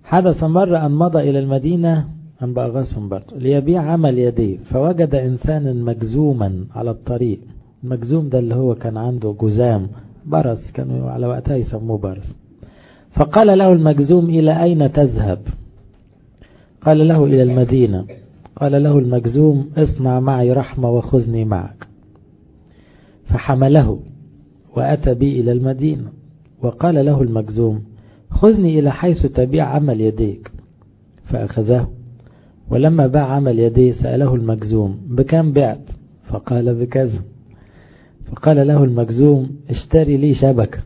حدث مرة أن مضى إلى المدينة أنبا أغاثهم برضه ليبيع عمل يديه، فوجد إنسانا مجزوما على الطريق. المجزوم ده اللي هو كان عنده جزام برص، كانوا على وقتها يسموه برص. فقال له المجزوم: إلى أين تذهب؟ قال له: إلى المدينة. قال له المجزوم: اصنع معي رحمة وخذني معك. فحمله وأتى بي إلى المدينة. وقال له المجزوم: خذني إلى حيث تبيع عمل يديك. فأخذه، ولما باع عمل يديه سأله المجزوم: بكم بعت؟ فقال: بكذا. فقال له المجزوم: اشتري لي شبكة.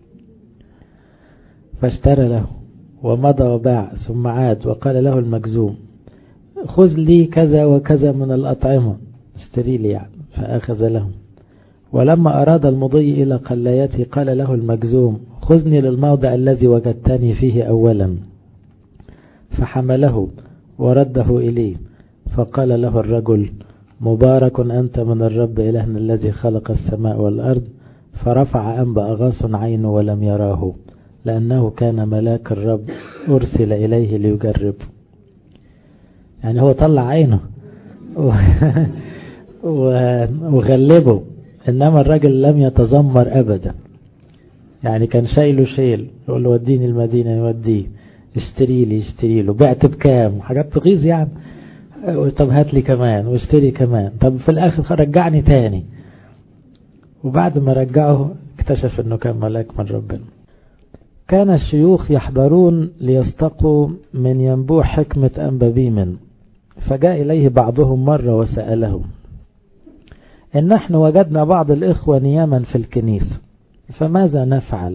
فاشترى له ومضى وباع، ثم عاد وقال له المجزوم: خذ لي كذا وكذا من الأطعمة، اشتري لي يعني. فأخذ له. ولما أراد المضي إلى قلايته قال له المجزوم: خذني للموضع الذي وجدتني فيه أولا. فحمله ورده إليه. فقال له الرجل: مبارك أنت من الرب إلهنا الذي خلق السماء والأرض. فرفع أنبا أغاث عينه ولم يراه، لأنه كان ملاك الرب أرسل إليه ليجربه. يعني هو طلع عينه وغلبه، إنما الرجل لم يتذمر أبدا. يعني كان شايله شيل، يقول له وديني المدينة يوديه، اشتري له، بعت بكام، حاجات تغيظ يعني. طب هات لي كمان واشتري كمان، طب في الآخر رجعني تاني. وبعد ما رجعه اكتشف انه كان ملاك من ربنا. كان الشيوخ يحضرون ليستقوا من ينبوع حكمة أنبا بيمن، فجاء إليه بعضهم مرة وسألهم: إن نحن وجدنا بعض الإخوة نياما في الكنيسة، فماذا نفعل؟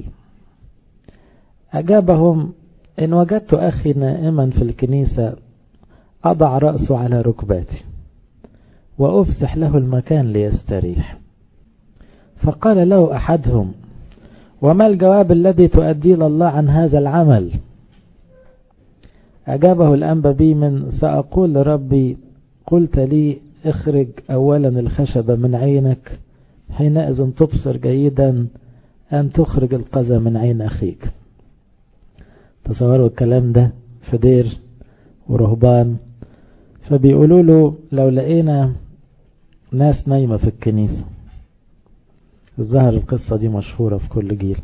أجابهم: إن وجدت أخي نائما في الكنيسة أضع رأسه على ركباتي وأفسح له المكان ليستريح. فقال له أحدهم: وما الجواب الذي تؤدي لله عن هذا العمل؟ أجابه الأنبا بيمن: سأقول لربي: قلت لي اخرج أولا الخشبة من عينك، حينئذ تبصر جيدا أن تخرج القذى من عين أخيك. تصوروا الكلام ده في دير ورهبان، فبيقولوا له: لو لقينا ناس نايمة في الكنيسة. الظاهر القصة دي مشهورة في كل جيل.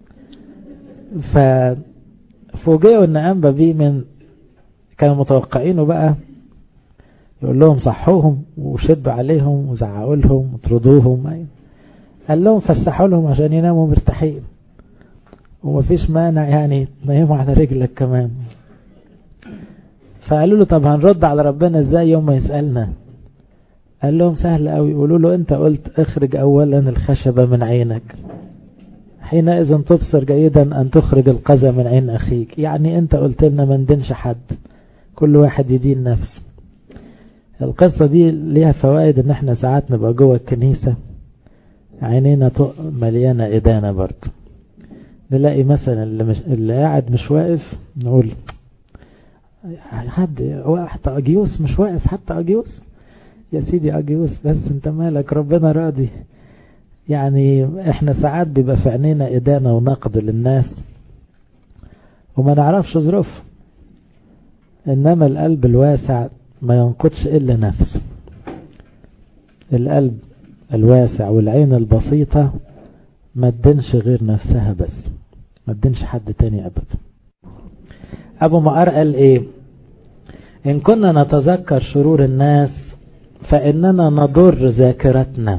ففوجئوا ان أنبا بيمن كانوا متوقعينه بقى يقول لهم صحوهم وشدوا عليهم وزعقوا لهم وطردوهم. قال لهم فسحوا لهم عشان يناموا مرتاحين، ومفيش مانع يعني نايموا على رجلك كمان. فقالوا له: طب هنرد على ربنا ازاي يوم ما يسألنا؟ قال لهم: سهل قوي، يقولوا له: انت قلت اخرج اولا الخشبة من عينك، حينئذ تبصر جيدا ان تخرج القذى من عين اخيك. يعني انت قلت لنا ما ندينش حد، كل واحد يدين نفسه. القصة دي ليها فوائد، ان احنا ساعات نبقى جوه الكنيسة عينينا مليانة إدانة برضه. نلاقي مثلا اللي قاعد مش واقف نقول: حد حتى أجيوس مش واقف، حتى أجيوس. يا سيدي أجيوس، بس انت مالك، ربنا راضي. يعني احنا ساعات بيبقى في عينينا إدانة ونقد للناس وما نعرفش ظروف، إنما القلب الواسع ما ينقدش إلا نفسه. القلب الواسع والعين البسيطة ما تدنش غير نفسها بس، ما تدنش حد تاني أبدا. أبو مقار قال إيه؟ إن كنا نتذكر شرور الناس فإننا نضر ذاكرتنا.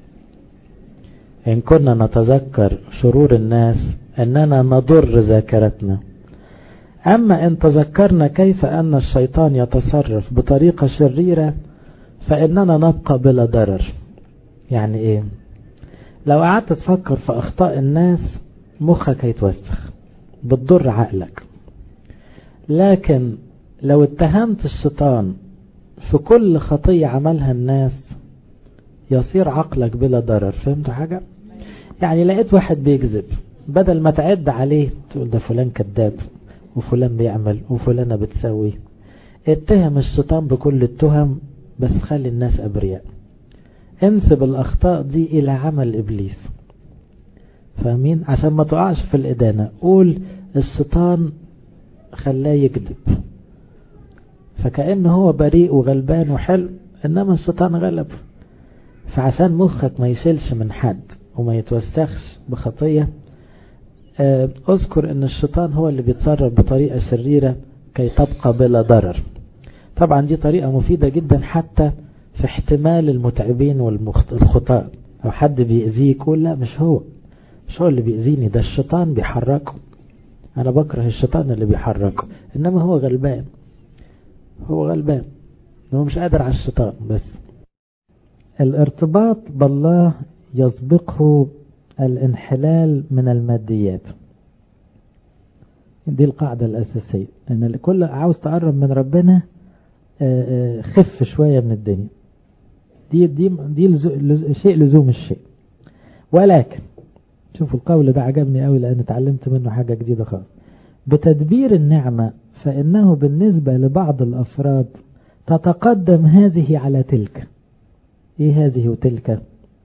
إن كنا نتذكر شرور الناس إننا نضر ذاكرتنا. أما إن تذكرنا كيف أن الشيطان يتصرف بطريقة شريرة فإننا نبقى بلا ضرر. يعني إيه؟ لو قعدت تفكر في أخطاء الناس مخك هيتوسخ، بتضر عقلك. لكن لو اتهمت الشيطان في كل خطية عملها الناس يصير عقلك بلا ضرر. فهمت حاجة؟ يعني لقيت واحد بيكذب، بدل ما تعد عليه تقول ده فلان كذاب وفلان بيعمل وفلانة بتسوي، اتهم الشيطان بكل التهم، بس خلي الناس أبرياء. انسب الأخطاء دي إلى عمل إبليس. فاهمين؟ عشان ما تقعش في الإدانة. قول الشيطان خلاه يكذب، فكأنه هو بريء وغلبان وحلو، إنما الشيطان غلبه. فعشان مخك ما يشيلش من حد وما يتوسخش بخطية، اذكر ان الشيطان هو اللي بيتصرف بطريقة شريرة كي تبقى بلا ضرر. طبعا دي طريقة مفيدة جدا حتى في احتمال المتعبين والخطاء، او حد بيأذيك يقول لا مش هو اللي بيأذيني، ده الشيطان بيحركه، انا بكره الشيطان اللي بيحركه، انما هو غلبان، هو مش قادر على الشيطان. بس الارتباط بالله يسبقه الانحلال من الماديات، دي القاعدة الأساسية، ان الكل عاوز تقرب من ربنا خف شوية من الدنيا، دي شيء لزوم الشيء. ولكن شوفوا القول ده عجبني قوي لأن اتعلمت منه حاجة جديدة خالص. بتدبير النعمة فإنه بالنسبة لبعض الأفراد تتقدم هذه على تلك. ايه هذه وتلك؟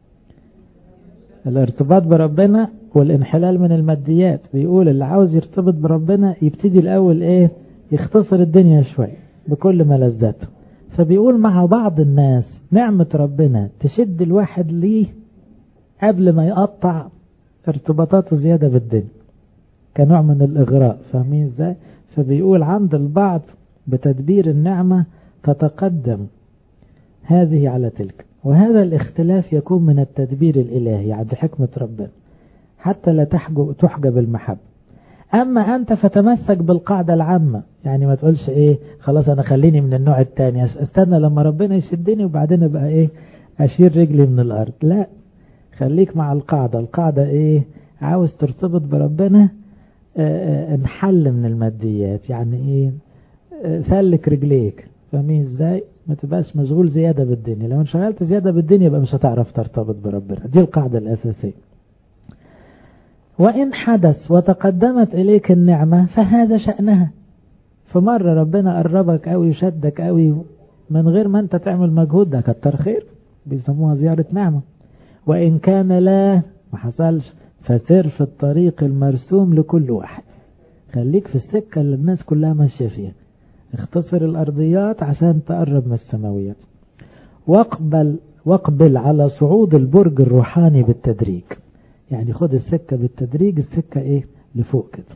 الارتباط بربنا والانحلال من الماديات. بيقول اللي عاوز يرتبط بربنا يبتدي الأول ايه؟ يختصر الدنيا شوي بكل ملذاته. فبيقول مع بعض الناس نعمة ربنا تشد الواحد ليه قبل ما يقطع ارتباطاته زيادة بالدنيا كنوع من الإغراء. فاهمين ازاي؟ فبيقول عند البعض بتدبير النعمة تتقدم هذه على تلك، وهذا الاختلاف يكون من التدبير الإلهي عند حكمة ربنا حتى لا تحجب المحبة. أما أنت فتمسك بالقاعدة العامة، يعني ما تقولش إيه خلاص أنا خليني من النوع التاني، استنى لما ربنا يشدني وبعدين أبقى إيه أشير رجلي من الأرض. لا، خليك مع القاعدة إيه؟ عاوز ترتبط بربنا انحل من الماديات، يعني إيه؟ سلك رجليك. فاهمين إزاي؟ ما تبقاش مشغول زيادة بالدنيا، لو انشغلت زيادة بالدنيا يبقى مش هتعرف ترتبط بربنا. دي القاعدة الأساسية. وإن حدث وتقدمت إليك النعمة فهذا شأنها. فمرة ربنا قربك قوي وشدك قوي من غير ما أنت تعمل مجهود، ده كتر خير، بيسموها زيارة نعمة. وإن كان لا ما حصلش فسر في الطريق المرسوم لكل واحد، خليك في السكة اللي الناس كلها ماشية فيها، اختصر الأرضيات عشان تقرب من السماويات. واقبل على صعود البرج الروحاني بالتدريج، يعني خد السكة بالتدريج، السكة ايه لفوق كده.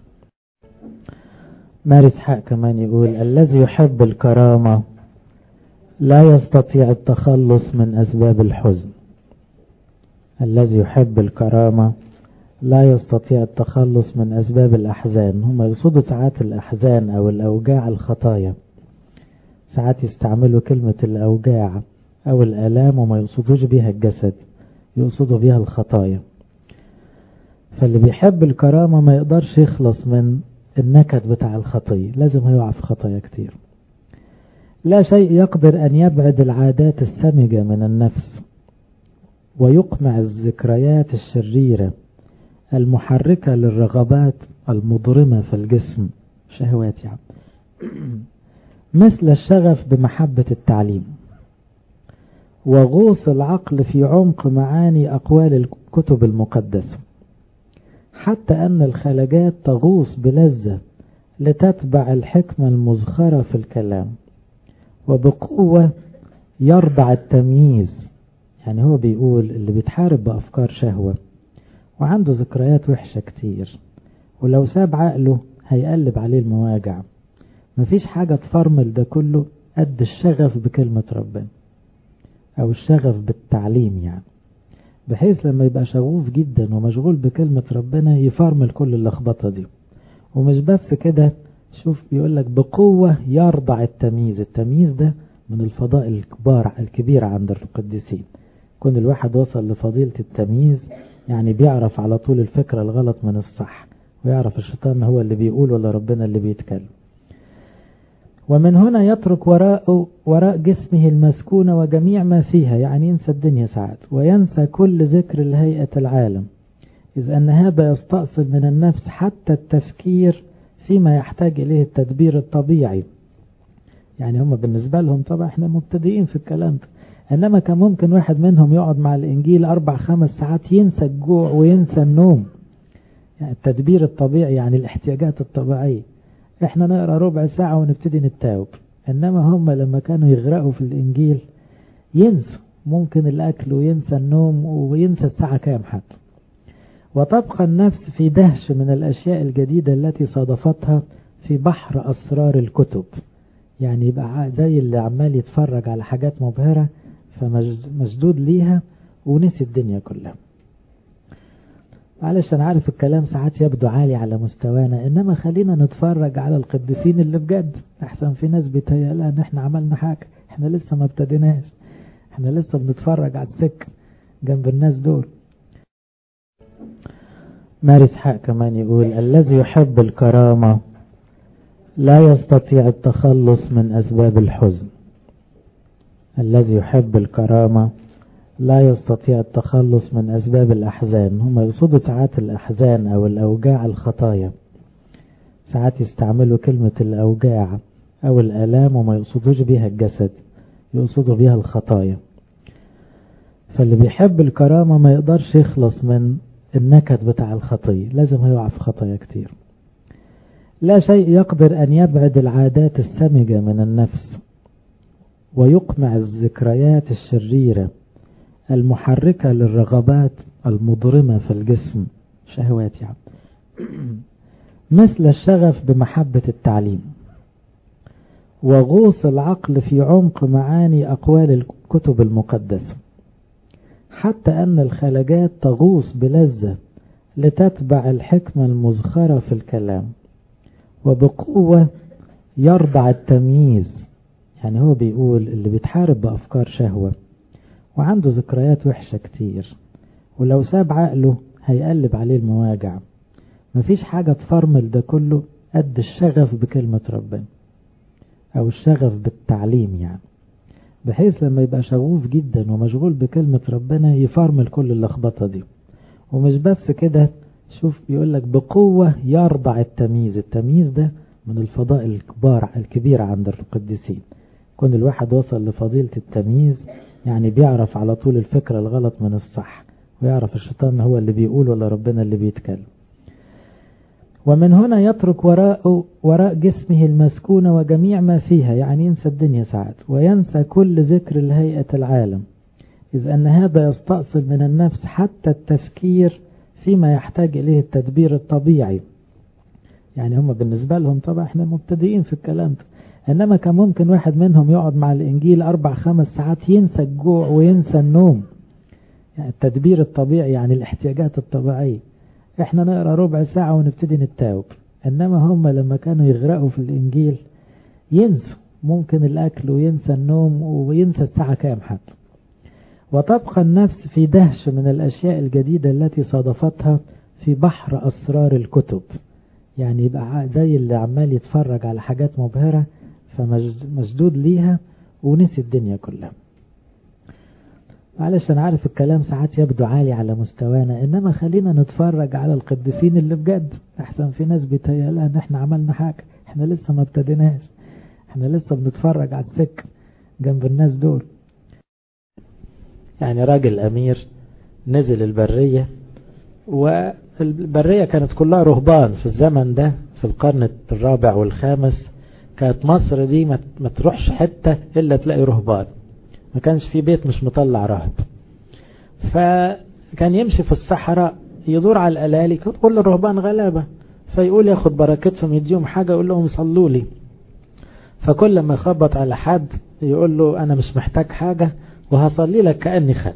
مارس حق كمان يقول الذي يحب الكرامة لا يستطيع التخلص من أسباب الحزن. الذي يحب الكرامة لا يستطيع التخلص من أسباب الأحزان. هم يقصدوا ساعات الأحزان أو الأوجاع الخطايا، ساعات يستعملوا كلمة الأوجاع أو الآلام وما يقصدوش بها الجسد، يقصدوا بها الخطايا. فاللي بيحب الكرامة ما يقدرش يخلص من النكد بتاع الخطية، لازم هيقع في خطايا كتير. لا شيء يقدر أن يبعد العادات السمجة من النفس ويقمع الذكريات الشريرة المحركة للرغبات المضرمة في الجسم، شهوات يعني. مثل الشغف بمحبة التعليم وغوص العقل في عمق معاني أقوال الكتب المقدسة، حتى أن الخلجات تغوص بلذة لتتبع الحكمة المزخرة في الكلام، وبقوة يرضع التمييز. يعني هو بيقول اللي بيتحارب بأفكار شهوة وعنده ذكريات وحشة كتير، ولو ساب عقله هيقلب عليه المواجع. مفيش حاجة تفرمل ده كله قد الشغف بكلمة ربنا أو الشغف بالتعليم، يعني بحيث لما يبقى شغوف جدا ومشغول بكلمة ربنا يفرمل كل اللخبطة دي. ومش بس كده، شوف بيقولك بقوة يرضع التمييز. التمييز ده من الفضائل الكبيرة عند القديسين. كون الواحد وصل لفضيلة التمييز يعني بيعرف على طول الفكرة الغلط من الصح، ويعرف الشيطان هو اللي بيقول ولا ربنا اللي بيتكلم. ومن هنا يترك وراء جسمه المسكونة وجميع ما فيها، يعني ينسى الدنيا ساعات وينسى كل ذكر لهيئة العالم، إذ أن هذا يستأصل من النفس حتى التفكير فيما يحتاج إليه التدبير الطبيعي. يعني هم بالنسبة لهم طبعا احنا مبتدئين في الكلام ده، إنما كان ممكن واحد منهم يقعد مع الإنجيل 4-5 ساعات ينسى الجوع وينسى النوم. يعني التدبير الطبيعي يعني الاحتياجات الطبيعية، احنا نقرأ ربع ساعة ونبتدي نتاوب. انما هم لما كانوا يغرقوا في الانجيل ينسوا ممكن الاكل وينسى النوم وينسى الساعة كام حتى. وتبقى النفس في دهش من الاشياء الجديدة التي صادفتها في بحر اسرار الكتب. يعني يبقى زي اللي عمال يتفرج على حاجات مبهرة فمشدود ليها ونسي الدنيا كلها. معلش انا عارف الكلام ساعات يبدو عالي على مستوانا، انما خلينا نتفرج على القديسين اللي بجد. احسن في ناس بيتهيألها ان احنا عملنا حاجة، احنا لسه ما ابتديناش، احنا لسه بنتفرج على السكة جنب الناس دول. ماري إسحاق كمان يقول: الذي يحب الكرامة لا يستطيع التخلص من أسباب الحزن. الذي يحب الكرامة لا يستطيع التخلص من أسباب الأحزان. هم يقصدوا ساعات الأحزان أو الأوجاع الخطايا، ساعات يستعملوا كلمة الأوجاع أو الآلام وما يقصدوش بيها الجسد، يقصدوا بيها الخطايا. فاللي بيحب الكرامة ما يقدرش يخلص من النكد بتاع الخطية، لازم هيقع في خطايا كتير. لا شيء يقدر أن يبعد العادات السمجة من النفس ويقمع الذكريات الشريرة المحركة للرغبات المضرمة في الجسم، شهوات يعني، مثل الشغف بمحبة التعليم وغوص العقل في عمق معاني أقوال الكتب المقدسة، حتى أن الخلاجات تغوص بلذة لتتبع الحكمة المزخرة في الكلام، وبقوة يرضع التمييز. يعني هو بيقول اللي بيتحارب بأفكار شهوة وعنده ذكريات وحشة كتير، ولو ساب عقله هيقلب عليه المواجع. مفيش حاجة تفرمل ده كله قد الشغف بكلمة ربنا أو الشغف بالتعليم، يعني بحيث لما يبقى شغوف جدا ومشغول بكلمة ربنا يفرمل كل اللخبطة دي. ومش بس كده، شوف بيقولك بقوة يرضع التمييز. التمييز ده من الفضائل الكبيرة عند القديسين. كون الواحد وصل لفضيلة التمييز يعني بيعرف على طول الفكرة الغلط من الصح، ويعرف الشيطان هو اللي بيقول ولا ربنا اللي بيتكلم. ومن هنا يترك وراء جسمه المسكون وجميع ما فيها، يعني ينسى الدنيا ساعات وينسى كل ذكر لهيئة العالم، إذ أن هذا يستأصل من النفس حتى التفكير فيما يحتاج إليه التدبير الطبيعي. يعني هم بالنسبة لهم طبعا احنا مبتدئين في الكلام ده، إنما كان ممكن واحد منهم يقعد مع الإنجيل 4-5 ساعات ينسى الجوع وينسى النوم. يعني التدبير الطبيعي يعني الاحتياجات الطبيعية. احنا نقرأ ربع ساعة ونبتدي نتاوب، إنما هم لما كانوا يغرقوا في الإنجيل ينسوا ممكن الأكل وينسى النوم وينسى الساعة كام حتى. وتبقى النفس في دهش من الأشياء الجديدة التي صادفتها في بحر أسرار الكتب. يعني يبقى زي اللي عمال يتفرج على حاجات مبهرة فمشدود ليها ونسي الدنيا كلها. معلش أنا عارف الكلام ساعات يبدو عالي على مستوانا، إنما خلينا نتفرج على القديسين اللي بجد. أحسن في ناس بيتهيألها إن إحنا عملنا حاجة، إحنا لسه ما ابتديناش، إحنا لسه بنتفرج على السكة جنب الناس دول. يعني راجل أمير نزل البرية، والبرية كانت كلها رهبان في الزمن ده، في القرن 4 و5. كانت مصر دي ما تروحش حتة إلا تلاقي رهبان، ما كانش في بيت مش مطلع راهب. فكان يمشي في الصحراء يدور على الألالي، كل الرهبان غلابة، فيقول ياخد بركتهم يديهم حاجة يقول لهم صلوا لي. فكل ما يخبط على حد يقول له أنا مش محتاج حاجة وهصلي لك كأني خد.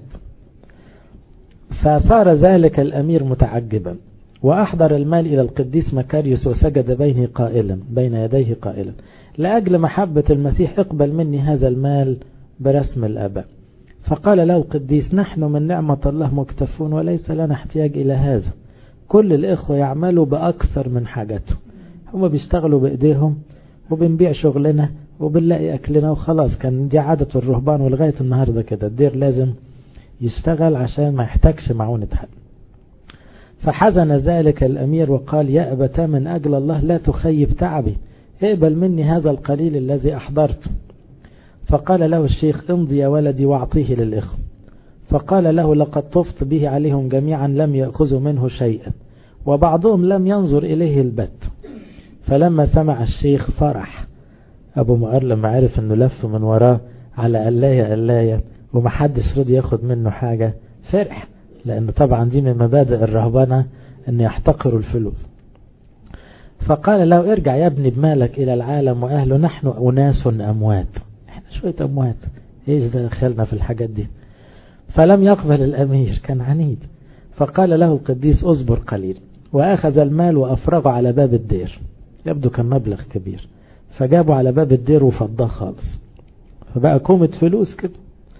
فصار ذلك الأمير متعجبا، وأحضر المال إلى القديس مكاريوس وسجد بين يديه قائلا: لأجل محبة المسيح اقبل مني هذا المال برسم الأباء. فقال له القديس: نحن من نعمة الله مكتفون وليس لنا احتياج إلى هذا، كل الإخوة يعملوا بأكثر من حاجتهم، هم بيشتغلوا بإيديهم وبنبيع شغلنا وبنلاقي أكلنا وخلاص. كان دي عادة الرهبان ولغاية النهاردة كده، الدير لازم يشتغل عشان ما يحتاجش معونة حد. فحزن ذلك الأمير وقال: يا أبتا من أجل الله لا تخيب تعبي، اقبل مني هذا القليل الذي أحضرته. فقال له الشيخ: امضي يا ولدي واعطيه للإخوة. فقال له: لقد طفت به عليهم جميعا لم يأخذوا منه شيئا، وبعضهم لم ينظر إليه البت. فلما سمع الشيخ فرح. أبو مقر لما عرف أنه لف من وراه على قلاية ومحدش رضي ياخد منه حاجة فرح، لأن طبعا دي من مبادئ الرهبنة أن يحتقروا الفلوس. فقال له ارجع يا ابني بمالك إلى العالم وأهله، نحن أناس أموات، احنا شوية أموات، ايش دخلنا في الحاجات دي. فلم يقبل الأمير، كان عنيد. فقال له القديس اصبر قليل، وأخذ المال وأفرغه على باب الدير، يبدو كان مبلغ كبير، فجابوا على باب الدير وفضاه خالص، فبقى كومة فلوس كده.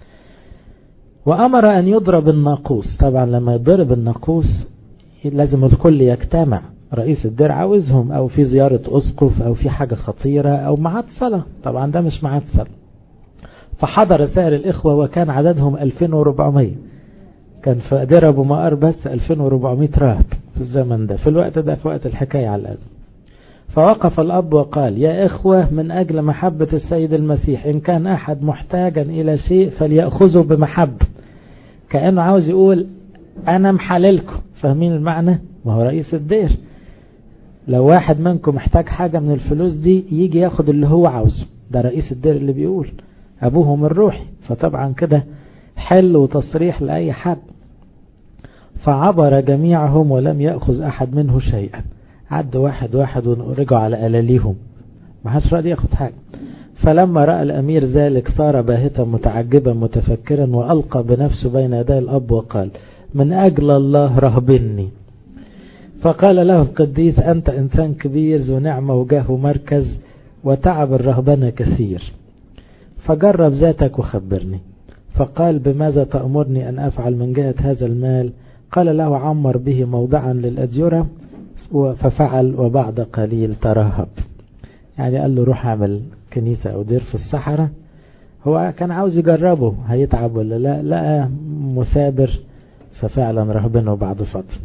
وأمر أن يضرب الناقوس. طبعا لما يضرب الناقوس لازم الكل يجتمع، رئيس الدير عاوزهم، أو في زيارة أسقف، أو في حاجة خطيرة، أو معاد صلاة. طبعا ده مش معاد صلاة. فحضر سائر الإخوة وكان عددهم 2400. كان في دير أبو مقر بس 2400 راهب في الزمن ده، في الوقت ده، في وقت الحكاية على الأقل. فوقف الأب وقال يا إخوة، من أجل محبة السيد المسيح إن كان أحد محتاجا إلى شيء فليأخذه بمحبة. كأنه عاوز يقول أنا محللكم. فاهمين المعنى؟ ما هو رئيس الدير، لو واحد منكم محتاج حاجة من الفلوس دي يجي ياخد اللي هو عاوزه. ده رئيس الدير اللي بيقول، أبوهم الروحي، فطبعا كده حل وتصريح لأي حد. فعبر جميعهم ولم يأخذ أحد منه شيئا. عد واحد واحد ورجعوا على ألاليهم، ما حدش راضي ياخد حاجة. فلما رأى الأمير ذلك صار باهتا متعجبا متفكرا، وألقى بنفسه بين يدي الأب وقال من أجل الله رهبني. فقال له القديس أنت إنسان كبير ذو نعمة وجاه ومركز، وتعب الرهبنة كثير، فجرب ذاتك وخبرني. فقال بماذا تأمرني أن أفعل من جهة هذا المال؟ قال له عمر به موضعا للأديرة. ففعل، وبعد قليل ترهب. يعني قال له روح اعمل كنيسة أو دير في الصحراء. هو كان عاوز يجربه هيتعب ولا لا، لقى مثابر، ففعلا رهبنه بعد فترة.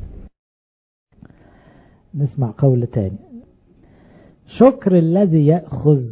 نسمع قول تاني. شكر الذي يأخذ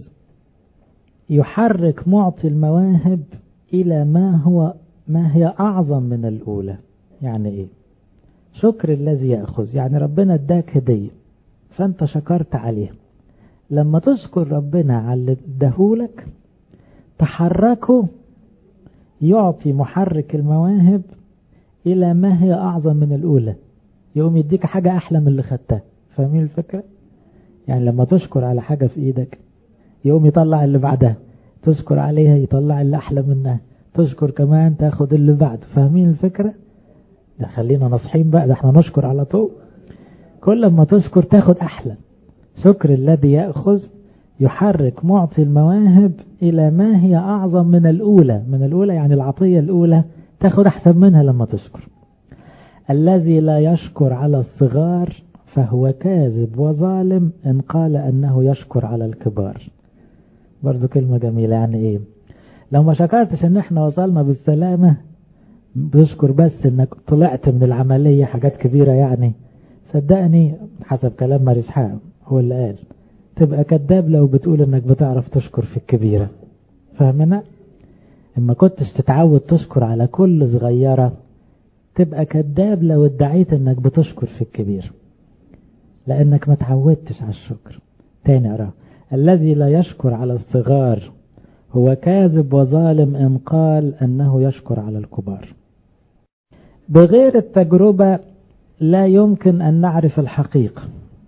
يحرك معطي المواهب إلى ما هي أعظم من الأولى. يعني إيه شكر الذي يأخذ؟ يعني ربنا اداك هدية فأنت شكرت عليها. لما تشكر ربنا على اللي اداهولك تحركه، يعطي محرك المواهب إلى ما هي أعظم من الأولى، يقوم يديك حاجة أحلى من اللي خدتها. فاهمين الفكرة؟ يعني لما تشكر على حاجة في إيدك يقوم يطلع اللي بعدها، تشكر عليها يطلع اللي أحلى منها، تشكر كمان تاخد اللي بعد. فاهمين الفكرة؟ ده خلينا نصحين بقى، ده احنا نشكر على طول. كل ما تشكر تاخد أحلى. شكر الذي يأخذ يحرك معطي المواهب إلى ما هي أعظم من الأولى. من الأولى يعني العطية الأولى تاخد أحسن منها لما تشكر. الذي لا يشكر على الصغار فهو كاذب وظالم إن قال أنه يشكر على الكبار. برضو كلمة جميلة. يعني إيه؟ لو ما شكرتش إن احنا وصلنا بالسلامة، بتشكر بس إنك طلعت من العملية حاجات كبيرة، يعني صدقني حسب كلام ماري إسحاق هو اللي قال تبقى كذاب لو بتقول إنك بتعرف تشكر في الكبيرة. فاهمنا؟ إما كنتش تتعود تشكر على كل صغيرة تبقى كذاب لو ادعيت إنك بتشكر في الكبير، لأنك ما تعودتش على الشكر. تاني أراه. الذي لا يشكر على الصغار هو كاذب وظالم إن قال أنه يشكر على الكبار. بغير التجربة لا يمكن أن نعرف الحقيقة،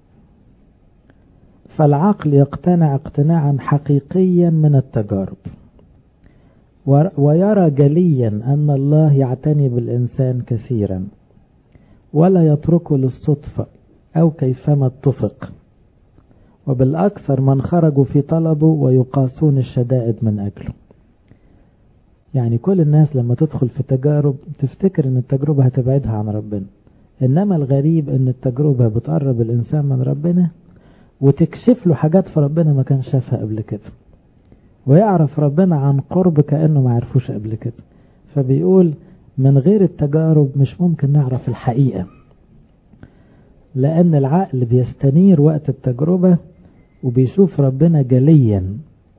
فالعقل يقتنع اقتناعا حقيقيا من التجارب، ويرى جليا أن الله يعتني بالإنسان كثيرا ولا يتركه للصدفة أو كيفما اتفق، وبالأكثر من خرجوا في طلبه ويقاسون الشدائد من أجله. يعني كل الناس لما تدخل في تجارب تفتكر أن التجربة هتبعدها عن ربنا، إنما الغريب أن التجربة بتقرب الإنسان من ربنا وتكشف له حاجات في ربنا ما كان شافها قبل كده، ويعرف ربنا عن قرب كأنه ما عرفوش قبل كده. فبيقول من غير التجارب مش ممكن نعرف الحقيقة، لأن العقل بيستنير وقت التجربة وبيشوف ربنا جليا،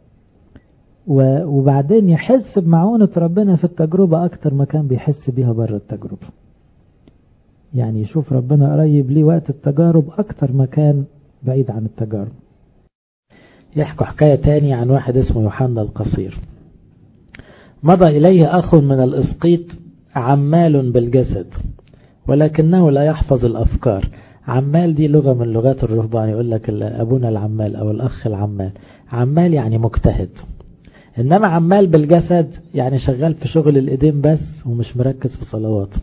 وبعدين يحس بمعونة ربنا في التجربة أكتر ما كان بيحس بيها بره التجربة. يعني يشوف ربنا قريب ليه وقت التجارب أكتر ما كان بعيد عن التجارب. يحكوا حكاية تاني عن واحد اسمه يوحنا القصير. مضى إليه أخ من الإسقيط عمال بالجسد ولكنه لا يحفظ الأفكار. عمال دي لغة من لغات الرهبان، يقول لك أبونا العمال أو الأخ العمال. عمال يعني مجتهد، إنما عمال بالجسد يعني شغال في شغل الإيدين بس ومش مركز في صلواته.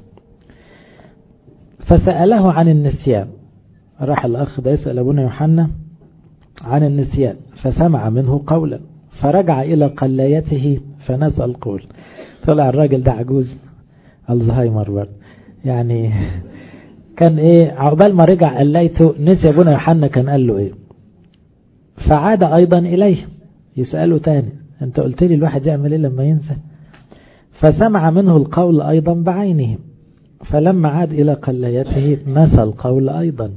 فسأله عن النسيان، راح الأخ ده يسأل أبونا يوحنا عن النسيان، فسمع منه قولا فرجع إلى قلايته فنسى القول. طلع الراجل ده عجوز الزهايمر برضه يعني. كان ايه عقبال ما رجع قلايته نسي أبونا يوحنا كان قال له ايه. فعاد أيضا إليه يسأله تاني، انت قلت لي الواحد يعمل ايه لما ينسى. فسمع منه القول أيضا بعينه، فلما عاد إلى قلايته نسى القول أيضا.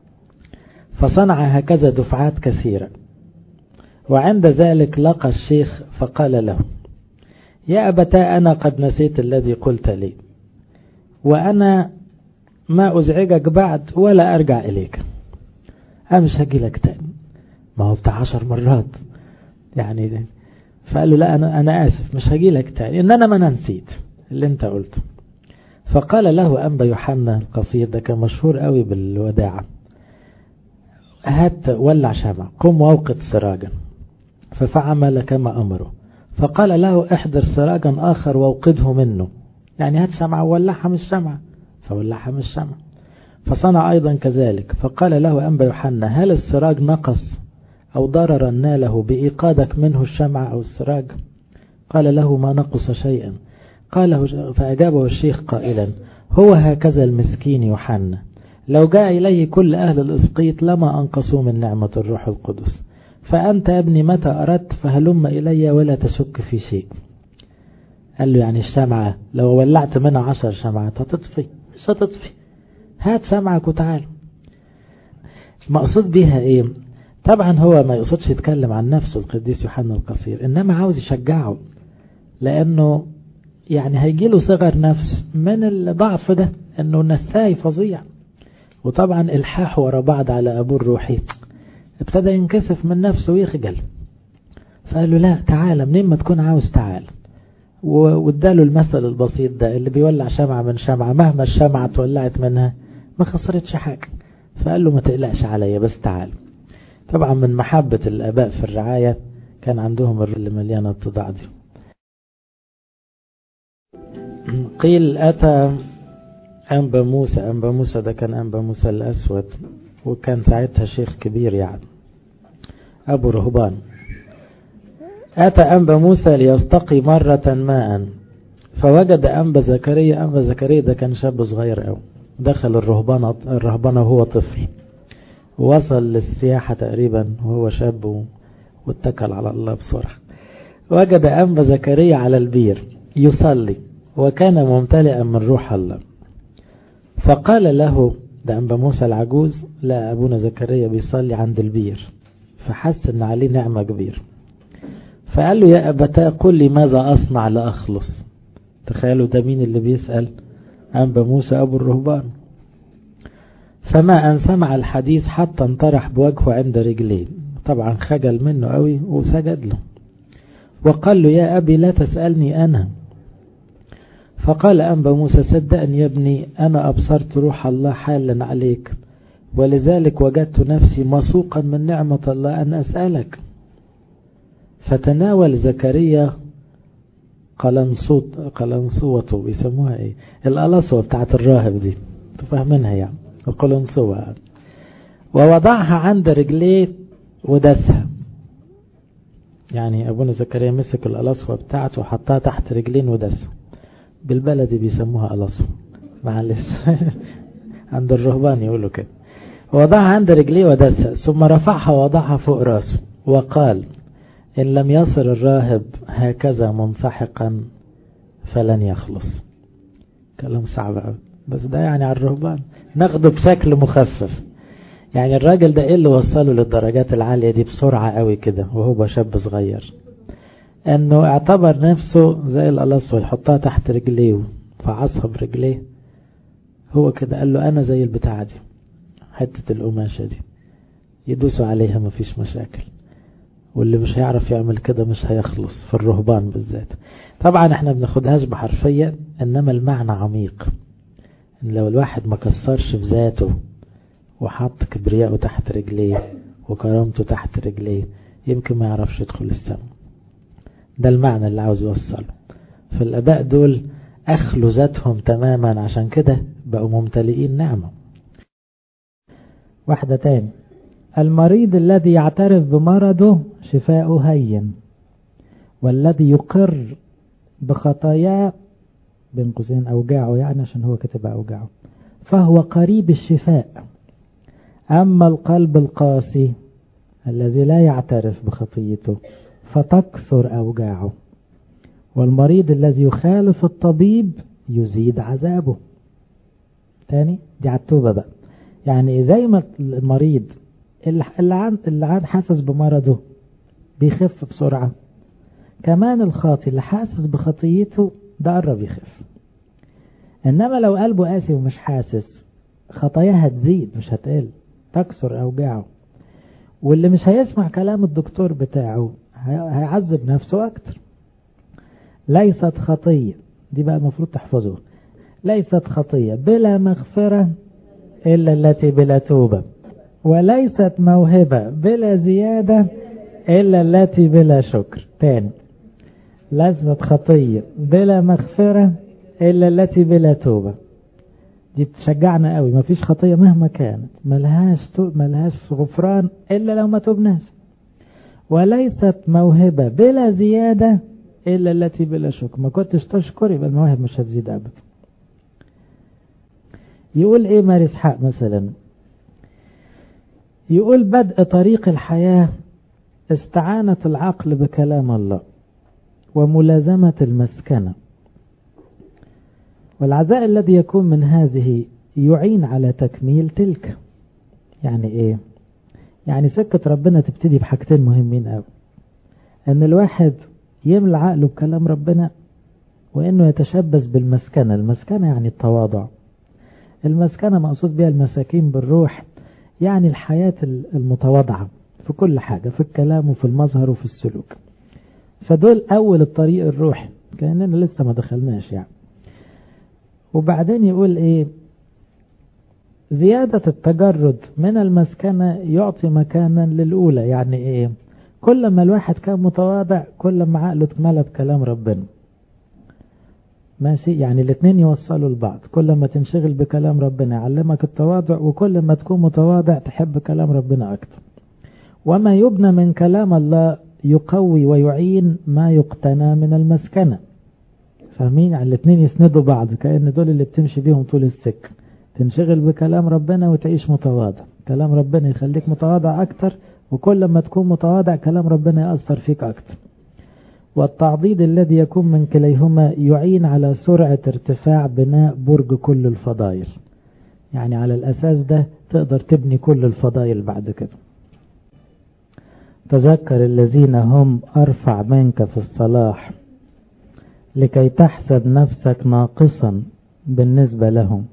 فصنع هكذا دفعات كثيرة. وعند ذلك لقى الشيخ فقال له يا أبتاه أنا قد نسيت الذي قلت لي، وأنا ما أزعجك بعد ولا أرجع إليك. أنا مش هجي لك تاني. ما هو بتاع 10 مرات يعني. فقال له لا أنا آسف مش هجي لك تاني، إن أنا ما نسيت اللي أنت قلته. فقال له أنبا يوحنا القصير، ده كان مشهور قوي بالوداعة، هات ولع شمع، قم واوقد سراجا. ففعل كما أمره. فقال له احضر سراجا آخر واوقده منه، يعني هات شمعة وولعها من الشمعة، فولعها من الشمعة. فصنع أيضا كذلك. فقال له أنبا يوحنا هل السراج نقص أو ضررا ناله بإيقادك منه الشمعة أو السراج؟ قال له ما نقص شيئا. فأجابه الشيخ قائلا هو هكذا المسكين يوحنا، لو جاء إليه كل أهل الإسقيط لما أنقصوا من نعمة الروح القدس. فأنت يا ابني متى أردت فهلم إلي ولا تشك في شيء. قال له يعني الشمعة لو ولعت منها 10 شمعات هتطفي؟ مش هتطفي، هات شمعك وتعال. مقصود بيها ايه؟ طبعا هو ما يقصدش يتكلم عن نفسه القديس يوحنا القصير، انما عاوز يشجعه، لانه يعني هيجيله صغر نفس من الضعف ده، انه نساي فظيع. وطبعا الحاح ورا بعض على ابوه الروحي ابتدى ينكسف من نفسه ويخجل. فقال له لا تعال، منين ما تكون عاوز تعال. واداله المثل البسيط ده اللي بيولع شمعة من شمعة، مهما الشمعة اتولعت منها ما خسرتش حاجة. فقال له ما تقلقش عليا بس تعال. طبعا من محبة الآباء في الرعاية كان عندهم اللي مليانة التضاع دي. قيل أتى أنبا موسى ده كان أنبا موسى الأسود، وكان ساعتها شيخ كبير يعني أبو رهبان. أتى أنبا موسى ليستقي مرة ماء، فوجد أنبا زكريا ده كان شاب صغير أوي، دخل الرهبانة وهو طفل، وصل للسياحة تقريبا وهو شاب واتكل على الله بسرعة. وجد أنبا زكريا على البير يصلي وكان ممتلئا من روح الله. فقال له، ده أنبا موسى العجوز، لا أبونا زكريا بيصلي عند البير، فحس ان عليه نعمة كبيرة. فقال له يا أبتاه قل لي ماذا أصنع لأخلص. تخيلوا ده مين اللي بيسأل؟ أنبا موسى أبو الرهبان. فما أن سمع الحديث حتى انطرح بوجهه عند رجليه، طبعا خجل منه قوي وسجد له وقال له يا أبي لا تسألني أنا. فقال أنبا موسى صدقني يا ابني أنا أبصرت روح الله حالا عليك، ولذلك وجدت نفسي مسوقا من نعمة الله أن أسألك. فتناول زكريا قلنصوته، بيسموها ايه، القلصوة بتاعت الراهب دي تفهمينها يعني، القلنصوة، ووضعها عند رجليه ودسها. يعني ابونا زكريا مسك القلصوة بتاعته وحطها تحت رجلين ودسها، بالبلدي بيسموها قلصوة معلش عند الرهبان يقولوا كده. وضعها عند رجليه ودسها ثم رفعها ووضعها فوق راسه وقال إن لم يصل الراهب هكذا منسحقا فلن يخلص. كلام صعب قوي، بس ده يعني على الرهبان ناخده بشكل مخفف. يعني الراجل ده ايه اللي وصله للدرجات العالية دي بسرعة قوي كده وهو شاب صغير؟ انه اعتبر نفسه زي القلصوة يحطها تحت رجليه فعصها برجليه. هو كده قال له انا زي البتاعة دي، حتة القماشة دي يدوسوا عليها مفيش مشاكل. واللي مش هيعرف يعمل كده مش هيخلص، في الرهبان بالذات. طبعا احنا بناخدهاش بحرفيا، انما المعنى عميق. إن لو الواحد ما كسرش في ذاته وحط كبرياءه تحت رجليه وكرامته تحت رجليه، يمكن ما يعرفش يدخل السماء. ده المعنى اللي عاوز يوصله. فالآباء دول أخلوا ذاتهم تماما، عشان كده بقوا ممتلئين نعمة. واحدة تاني، المريض الذي يعترف بمرضه شفاؤه هين، والذي يقر بخطاياه بين قوسين أوجاعه، يعني عشان هو كتب أوجاعه، فهو قريب الشفاء. أما القلب القاسي الذي لا يعترف بخطيته فتكثر أوجاعه، والمريض الذي يخالف الطبيب يزيد عذابه. تاني دي على التوبة بقى. يعني زي ما المريض اللي عن حاسس بمرضه بيخف بسرعة، كمان الخاطي اللي حاسس بخطيته ده قرب يخف. إنما لو قلبه قاسي ومش حاسس، خطاياها هتزيد مش هتقل، تكسر أوجاعه. واللي مش هيسمع كلام الدكتور بتاعه هيعذب نفسه أكتر. ليست خطية، دي بقى المفروض تحفظوها، ليست خطية بلا مغفرة إلا التي بلا توبة، وليست موهبة بلا زيادة إلا التي بلا شكر. تاني، ليست خطية بلا مغفرة إلا التي بلا توبة. دي تشجعنا قوي. مفيش خطية مهما كانت ملهاش غفران إلا لو ما توبناش. وليست موهبة بلا زيادة إلا التي بلا شكر. ما كنتش تشكر يبقى المواهب مش هتزيد أبدا. يقول إيه ماري إسحاق مثلا؟ يقول بدء طريق الحياة استعانة العقل بكلام الله وملازمة المسكنة، والعزاء الذي يكون من هذه يعين على تكميل تلك. يعني إيه؟ يعني سكة ربنا تبتدي بحاجتين مهمين قوي: أن الواحد يملى عقله بكلام ربنا، وأنه يتشبث بالمسكنة. المسكنة يعني التواضع. المسكنة مقصود بها المساكين بالروح، يعني الحياة المتواضعة في كل حاجة، في الكلام وفي المظهر وفي السلوك. فدول أول الطريق الروحي، كأننا لسه ما دخلناش يعني. وبعدين يقول إيه؟ زيادة التجرد من المسكنة يعطي مكانا للأولى. يعني إيه؟ كل ما الواحد كان متواضع كل ما عقله اتملى بكلام ربنا. ماشي؟ يعني الاثنين يوصلوا لبعض. كل ما تنشغل بكلام ربنا يعلمك التواضع، وكل ما تكون متواضع تحب كلام ربنا أكتر. وما يبنى من كلام الله يقوي ويعين ما يقتنى من المسكنة. فاهمين؟ يعني الاثنين يسندوا بعض، كأن دول اللي بتمشي بيهم طول السكة. تنشغل بكلام ربنا وتعيش متواضع، كلام ربنا يخليك متواضع أكتر، وكل ما تكون متواضع كلام ربنا يأثر فيك أكتر. والتعضيد الذي يكون من كليهما يعين على سرعة ارتفاع بناء برج كل الفضائل. يعني على الأساس ده تقدر تبني كل الفضائل بعد كده. تذكر الذين هم أرفع منك في الصلاح لكي تحسب نفسك ناقصا بالنسبة لهم.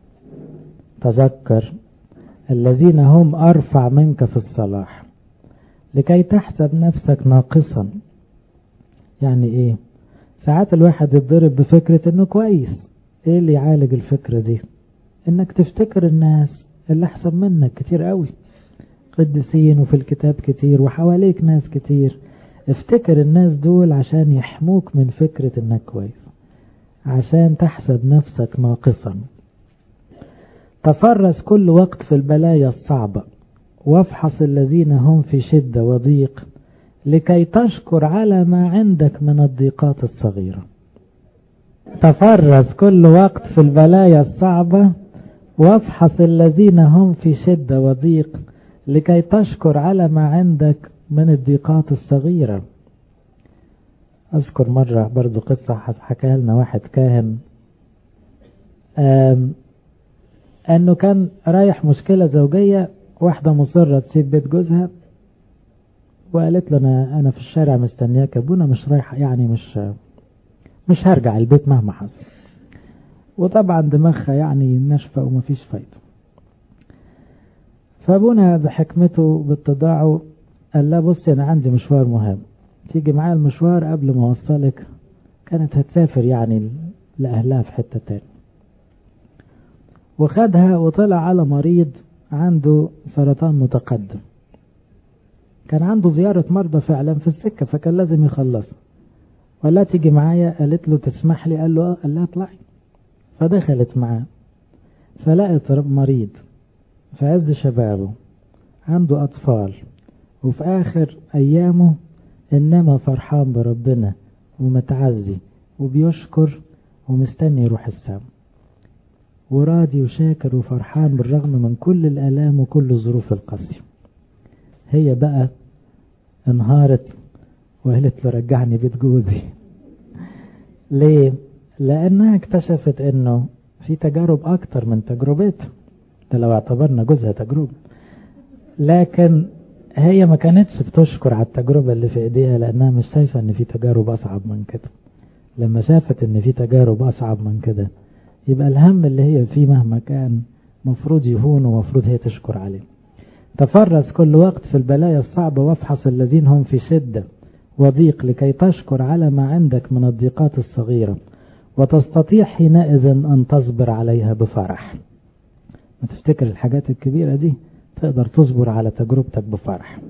تذكر الذين هم أرفع منك في الصلاح لكي تحسب نفسك ناقصا. يعني إيه؟ ساعات الواحد يتضرب بفكرة إنه كويس. إيه اللي يعالج الفكرة دي؟ إنك تفتكر الناس اللي أحسن منك كتير قوي، قديسين وفي الكتاب كتير وحواليك ناس كتير. افتكر الناس دول عشان يحموك من فكرة إنك كويس، عشان تحسب نفسك ناقصا. تفرس كل وقت في البلايا الصعبة، وافحص الذين هم في شدة وضيق لكي تشكر على ما عندك من الضيقات الصغيرة. تفرس كل وقت في البلايا الصعبة، وافحص الذين هم في شدة وضيق لكي تشكر على ما عندك من الضيقات الصغيرة. أذكر مرة برضو قصة حكاها لنا واحد كاهن، أنه كان رايح مشكلة زوجية، واحدة مصرة تسيب بيت جوزها، وقالت له أنا في الشارع مستنياك يا ابونا، مش رايح يعني مش هرجع البيت مهما حصل. وطبعا دماغها يعني ناشفة ومفيش فايدة. فابونا بحكمته باتضاعه قال لا بصي أنا عندي مشوار مهم، تيجي معايا المشوار قبل ما أوصلك. كانت هتسافر يعني لأهلها في حتة تاني، وخدها وطلع على مريض عنده سرطان متقدم. كان عنده زيارة مرضى فعلا في السكة، فكان لازم يخلص. ولا تيجي معايا؟ قالت له تسمح لي؟ قال له قال لها اطلعي. فدخلت معاه، فلقت مريض في عز شبابه عنده أطفال، وفي آخر أيامه إنما فرحان بربنا ومتعزي وبيشكر ومستني يروح السما، وراضي وشاكر وفرحان بالرغم من كل الآلام وكل الظروف القاسية. هي بقى انهارت وقالت له رجعني بيت جوزي. ليه؟ لأنها اكتشفت إنه في تجارب أكتر من تجربتها، ده لو اعتبرنا جوزها تجربة. لكن هي ما كانتش بتشكر على التجربة اللي في ايديها، لأنها مش شايفة إن في تجارب أصعب من كده. لما شافت إن في تجارب أصعب من كده، يبقى الهم اللي هي فيه مهما كان مفروض يهون، ومفروض هي تشكر عليه. تفرس كل وقت في البلايا الصعبة، وافحص الذين هم في شدة وضيق لكي تشكر على ما عندك من الضيقات الصغيرة، وتستطيع حينئذ أن تصبر عليها بفرح. ما تفتكر الحاجات الكبيرة دي تقدر تصبر على تجربتك بفرح.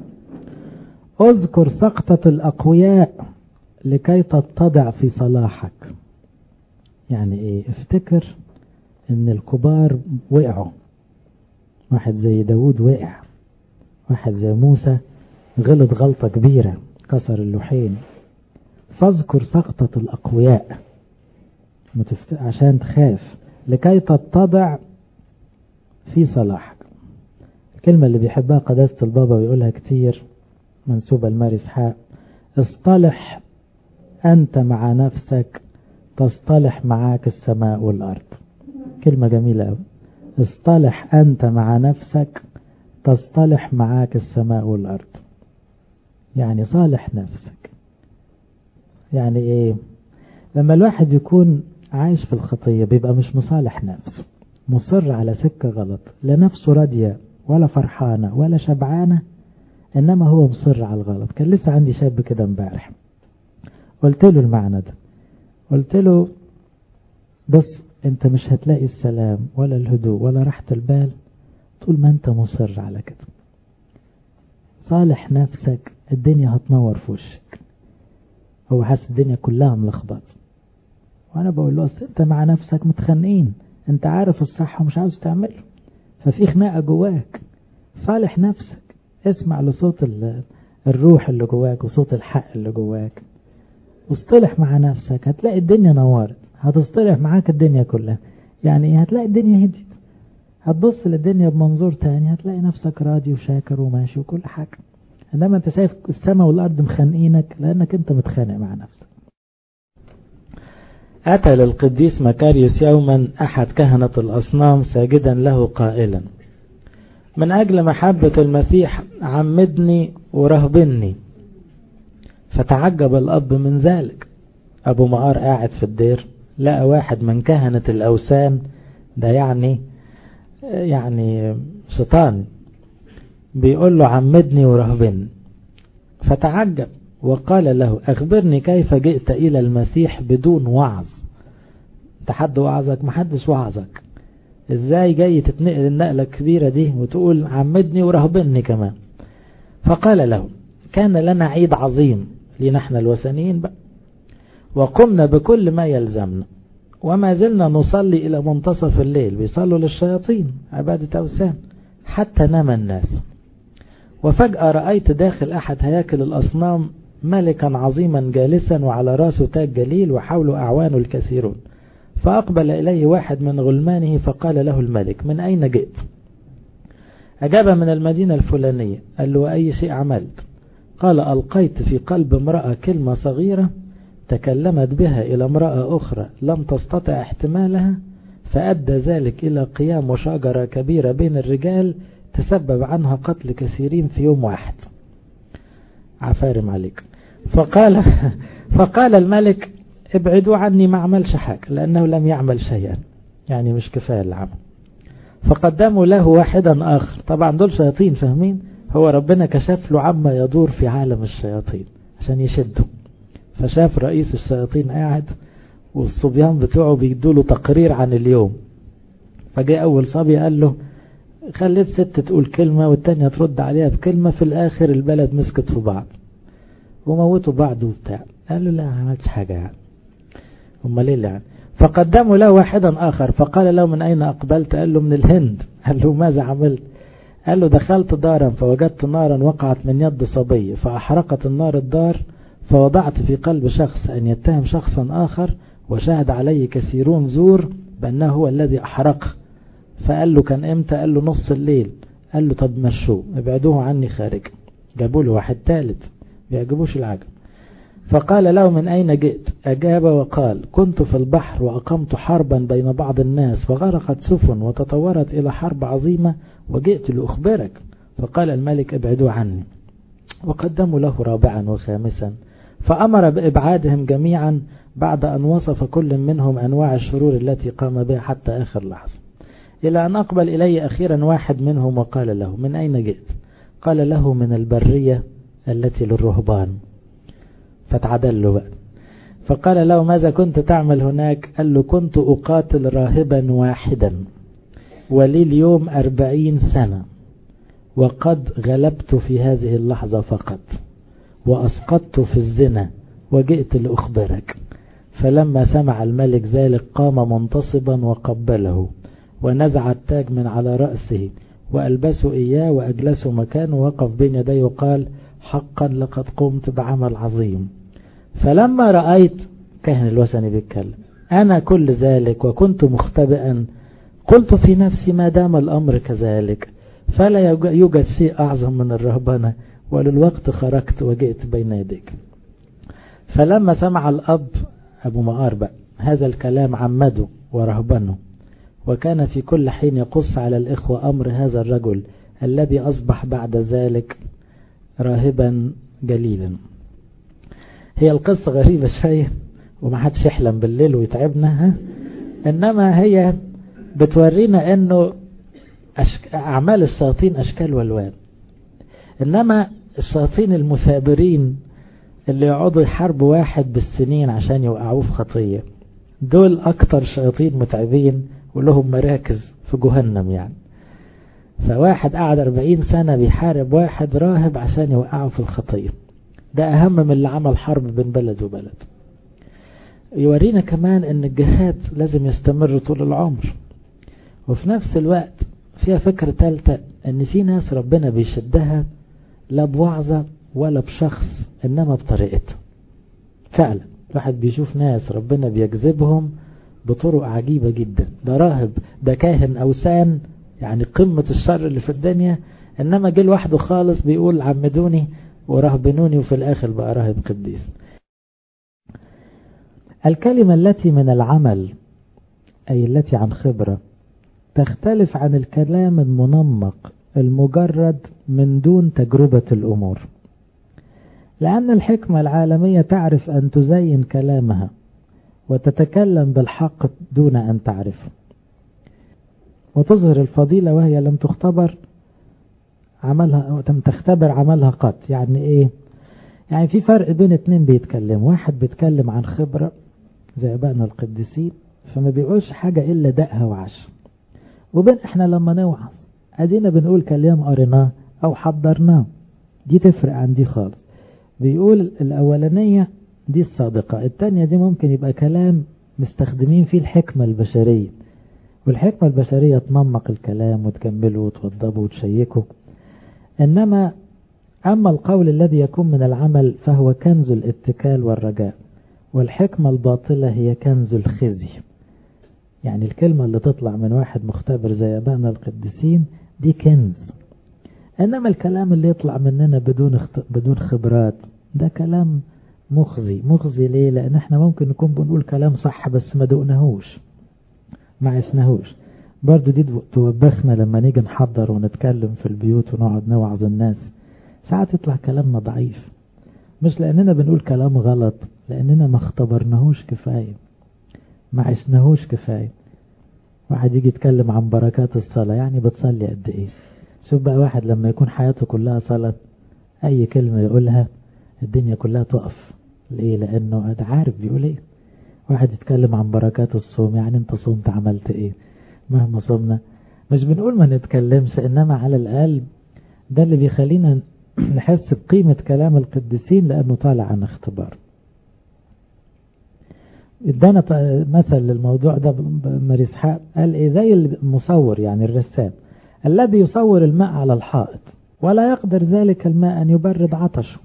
اذكر سقطة الأقوياء لكي تتضع في صلاحك. يعني ايه؟ افتكر ان الكبار وقعوا، واحد زي داود وقع، واحد زي موسى غلط غلطة كبيرة كسر اللوحين. فاذكر سقطة الأقوياء عشان تخاف، لكي تتضع في صلاحك. الكلمة اللي بيحبها قداسة البابا ويقولها كتير منسوبة لماري إسحاق: اصطلح أنت مع نفسك تصطلح معاك السماء والأرض. كلمة جميلة أوي. اصطلح أنت مع نفسك تصطلح معاك السماء والأرض. يعني صالح نفسك. يعني إيه؟ لما الواحد يكون عايش في الخطية بيبقى مش مصالح نفسه، مصر على سكة غلط، لا نفسه راضية ولا فرحانة ولا شبعانة، إنما هو مصر على الغلط. كان لسه عندي شاب كده امبارح، قلت له المعنى ده، قلت له بس انت مش هتلاقي السلام ولا الهدوء ولا راحة البال طول ما انت مصر على كده. صالح نفسك، الدنيا هتنور في وشك. هو حاسس الدنيا كلها ملخبطة، وانا بقول له اصل انت مع نفسك متخانقين، انت عارف الصح ومش عاوز تعمله، ففي خناقة جواك. صالح نفسك، اسمع لصوت الروح اللي جواك وصوت الحق اللي جواك، واصطلح مع نفسك، هتلاقي الدنيا نورت، هتصطلح معاك الدنيا كلها. يعني هتلاقي الدنيا هديت، هتبص للدنيا بمنظور تاني، هتلاقي نفسك راضي وشاكر وماشي وكل حاجة. انما انت شايف السماء والارض مخانقينك لانك انت متخانق مع نفسك. أتى للقديس مكاريوس يوما أحد كهنة الأصنام ساجدا له قائلا: من أجل محبة المسيح عمدني ورهبني. فتعجب الأب من ذلك. أبو مقار قاعد في الدير، لقى واحد من كهنة الأوثان، ده يعني شيطان، بيقول له عمدني ورهبني. فتعجب وقال له: أخبرني كيف جئت إلى المسيح بدون وعظ؟ انت حد وعظك؟ محدش وعظك، ازاي جاي تتنقل النقلة الكبيرة دي وتقول عمدني ورهبني كمان؟ فقال له: كان لنا عيد عظيم، لينا احنا الوثنيين بقى، وقمنا بكل ما يلزمنا، وما زلنا نصلي إلى منتصف الليل، بيصلوا للشياطين عبادة أوثان، حتى نام الناس. وفجأة رأيت داخل أحد هياكل الأصنام ملكا عظيما جالسا، وعلى رأسه تاج جليل، وحوله أعوانه الكثيرون. فأقبل إليه واحد من غلمانه فقال له الملك: من أين جئت؟ أجاب: من المدينة الفلانية. قال له: أي شيء عملت؟ قال: ألقيت في قلب امرأة كلمة صغيرة تكلمت بها إلى امرأة أخرى لم تستطع احتمالها، فأدى ذلك إلى قيام مشاجرة كبيرة بين الرجال تسبب عنها قتل كثيرين في يوم واحد. عفارم عليك. فقال الملك: ابعدوا عني، ما عملش حاجة، لأنه لم يعمل شيئا، يعني مش كفاية العمل. فقدموا له واحدا آخر، طبعا دول شياطين فاهمين، هو ربنا كشف له عما يدور في عالم الشياطين عشان يشده. فشاف رئيس الشياطين قاعد والصبيان بتوعه بيدوله تقرير عن اليوم. فجاء أول صبي قال له خليت ست تقول كلمة والتانية ترد عليها بكلمة، في الآخر البلد مسكت في بعض وموتوا بعض وبتاع. قال له لا ما عملتش حاجة يعني. هم ليه يعني؟ فقدموا له واحدا آخر فقال له من أين أقبلت؟ قال له من الهند. قال له ماذا عملت؟ قال له دخلت دارا فوجدت نارا وقعت من يد صبي فأحرقت النار الدار، فوضعت في قلب شخص أن يتهم شخصا آخر، وشاهد عليه كثيرون زور بأنه هو الذي أحرق. فقال له كان إمتى؟ قال له نص الليل. قال له طب مشوه ابعدوه عني خارج. جابوا له واحد ثالث بيعجبوش العجب. فقال له من أين جئت؟ أجاب وقال كنت في البحر وأقمت حربا بين بعض الناس فغرقت سفن وتطورت إلى حرب عظيمة وجئت لأخبرك. فقال الملك ابعدوا عني. وقدموا له رابعا وخامسا فأمر بإبعادهم جميعا بعد أن وصف كل منهم أنواع الشرور التي قام بها حتى آخر لحظة، إلى أن أقبل إلي أخيرا واحد منهم وقال له من أين جئت؟ قال له من البرية التي للرهبان. فتعدل له بقى. فقال له ماذا كنت تعمل هناك؟ قال له كنت أقاتل راهبا واحدا ولي اليوم 40 سنة وقد غلبت في هذه اللحظة فقط وأسقطت في الزنا وجئت لأخبرك. فلما سمع الملك ذلك قام منتصبا وقبله ونزع التاج من على رأسه وألبسه إياه وأجلسه مكانه ووقف بين يديه وقال حقا لقد قمت بعمل عظيم. فلما رأيت كاهن الوثني بيتكلم أنا كل ذلك وكنت مختبئا قلت في نفسي ما دام الأمر كذلك فلا يوجد شيء أعظم من الرهبنة، وللوقت خرجت وجئت بين يديك. فلما سمع الأب أبو مقار بقى هذا الكلام عمده ورهبنه، وكان في كل حين يقص على الإخوة أمر هذا الرجل الذي أصبح بعد ذلك راهبا جليلا. هي القصة غريبة شوية وما حدش يحلم بالليل ويتعبنا، إنما هي بتورينا أنه أعمال الشياطين أشكال والوان. إنما الشياطين المثابرين اللي يقعدوا يحاربوا واحد بالسنين عشان يوقعوه في خطية، دول أكتر شياطين متعبين ولهم مراكز في جهنم يعني. فواحد قعد 40 سنة بيحارب واحد راهب عشان يوقعه في الخطية، ده أهم من اللي عمل حرب بين بلد وبلد. يورينا كمان أن الجهاد لازم يستمر طول العمر، وفي نفس الوقت فيها فكرة ثالثة أن في ناس ربنا بيشدها لا بوعظة ولا بشخص إنما بطريقته. فعلا الواحد بيشوف ناس ربنا بيجذبهم بطرق عجيبة جدا، ده راهب ده كاهن أوثان يعني قمة الشر اللي في الدنيا، إنما جه لوحده خالص بيقول عمدوني ورهبنوني وفي الآخر بقى راهب قديس. الكلمة التي من العمل أي التي عن خبرة تختلف عن الكلام المنمق المجرد من دون تجربة الأمور، لأن الحكمة العالمية تعرف أن تزين كلامها وتتكلم بالحق دون أن تعرف، وتظهر الفضيلة وهي لم تختبر عملها لم تختبر عملها قط. يعني إيه؟ يعني في فرق بين اتنين بيتكلموا، واحد بيتكلم عن خبرة زي أبائنا القديسين فما بيقولش حاجة إلا دقها وعش، وبين احنا لما نوعظ ادينا بنقول كلام قريناه او حضرناه، دي تفرق عن دي خالص. بيقول الاولانية دي الصادقة، التانية دي ممكن يبقى كلام مستخدمين فيه الحكمة البشرية، والحكمة البشرية تنمق الكلام وتكمله وتوضبه وتشيكه. انما اما القول الذي يكون من العمل فهو كنز الاتكال والرجاء، والحكمة الباطلة هي كنز الخزي. يعني الكلمة اللي تطلع من واحد مختبر زي أبائنا القديسين دي كنز، إنما الكلام اللي يطلع مننا بدون خبرات ده كلام مخزي. مخزي ليه؟ لأن احنا ممكن نكون بنقول كلام صح بس ما دقناهوش ما عشناهوش. برضو دي توبخنا لما نيجي نحضر ونتكلم في البيوت ونقعد نوعظ الناس، ساعات يطلع كلامنا ضعيف، مش لأننا بنقول كلام غلط، لأننا ما اختبرناهوش كفاية ما عشناهوش كفاية. واحد يجي يتكلم عن بركات الصلاة، يعني بتصلي قد ايه؟ شوف بقى واحد لما يكون حياته كلها صلاة، أي كلمة يقولها الدنيا كلها تقف. ليه؟ لأنه عارف بيقول ايه. واحد يتكلم عن بركات الصوم، يعني انت صومت عملت ايه؟ مهما صومنا مش بنقول ما نتكلمش، إنما على الأقل ده اللي بيخلينا نحس بقيمة كلام القديسين، لأنه طالع عن اختبار. ادانا مثل للموضوع ده ماري إسحاق، قال ايه؟ زي المصور، يعني الرسام الذي يصور الماء على الحائط ولا يقدر ذلك الماء أن يبرد عطشه،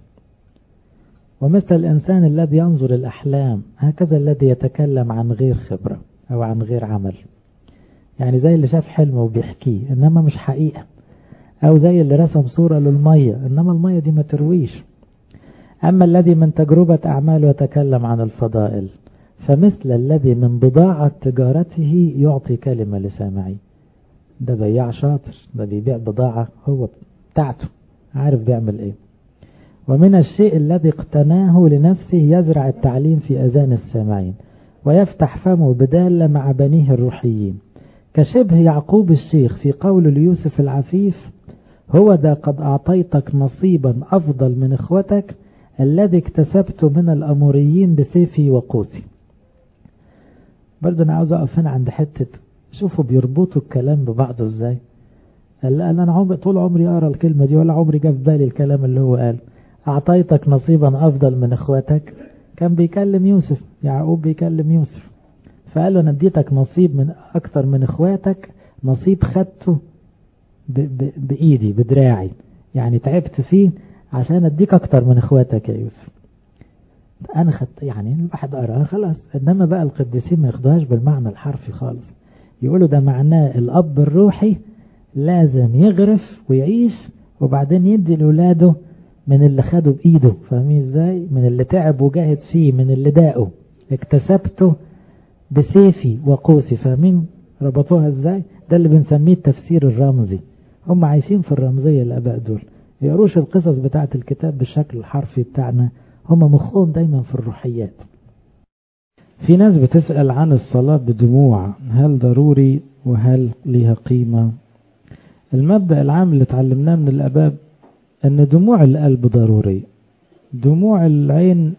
ومثل الإنسان الذي ينظر الأحلام هكذا الذي يتكلم عن غير خبرة أو عن غير عمل. يعني زي اللي شاف حلم وبيحكيه إنما مش حقيقة، أو زي اللي رسم صورة للمية إنما المية دي ما ترويش. أما الذي من تجربة أعماله يتكلم عن الفضائل، فمثل الذي من بضاعة تجارته يعطي كلمة لسامعيه. ده بياع شاطر، ده بيبيع بضاعة هو بتاعته، عارف بيعمل ايه. ومن الشيء الذي اقتناه لنفسه يزرع التعليم في أذان السامعين، ويفتح فمه بدالة مع بنيه الروحيين، كشبه يعقوب الشيخ في قول ليوسف العفيف: هو ذا قد أعطيتك نصيبا أفضل من إخوتك الذي اكتسبت من الأموريين بسيفي وقوسي. برضه أنا عاوز أقف هنا عند حتة، شوفوا بيربطوا الكلام ببعضه ازاي. أنا طول عمري أقرأ الكلمة دي ولا عمري جاء في بالي الكلام اللي هو قال أعطيتك نصيبا أفضل من إخواتك. كان بيكلم يوسف، يعقوب بيكلم يوسف، فقال له أنا اديتك نصيب من أكتر من إخواتك، نصيب خدته بإيدي بدراعي، يعني تعبت فيه عشان أديك أكتر من إخواتك يا يوسف. أنا خدت، يعني الواحد قرأها خلاص. إنما بقى القديسين ما ياخدوهاش بالمعنى الحرفي خالص، يقولوا ده معناه الأب الروحي لازم يغرف ويعيش وبعدين يدي لأولاده من اللي خده بإيده. فاهمين إزاي؟ من اللي تعب وجاهد فيه، من اللي داقه اكتسبته بسيفي وقوسي. فاهمين ربطوها إزاي؟ ده اللي بنسميه التفسير الرمزي. هم عايشين في الرمزية الآباء دول، يقروش القصص بتاعة الكتاب بالشكل الحرفي بتاعنا، هم مخهم دايما في الروحيات. في ناس بتسأل عن الصلاة بدموع، هل ضروري وهل ليها قيمة؟ المبدأ العام اللي اتعلمناه من الآباء أن دموع القلب ضروري، دموع العين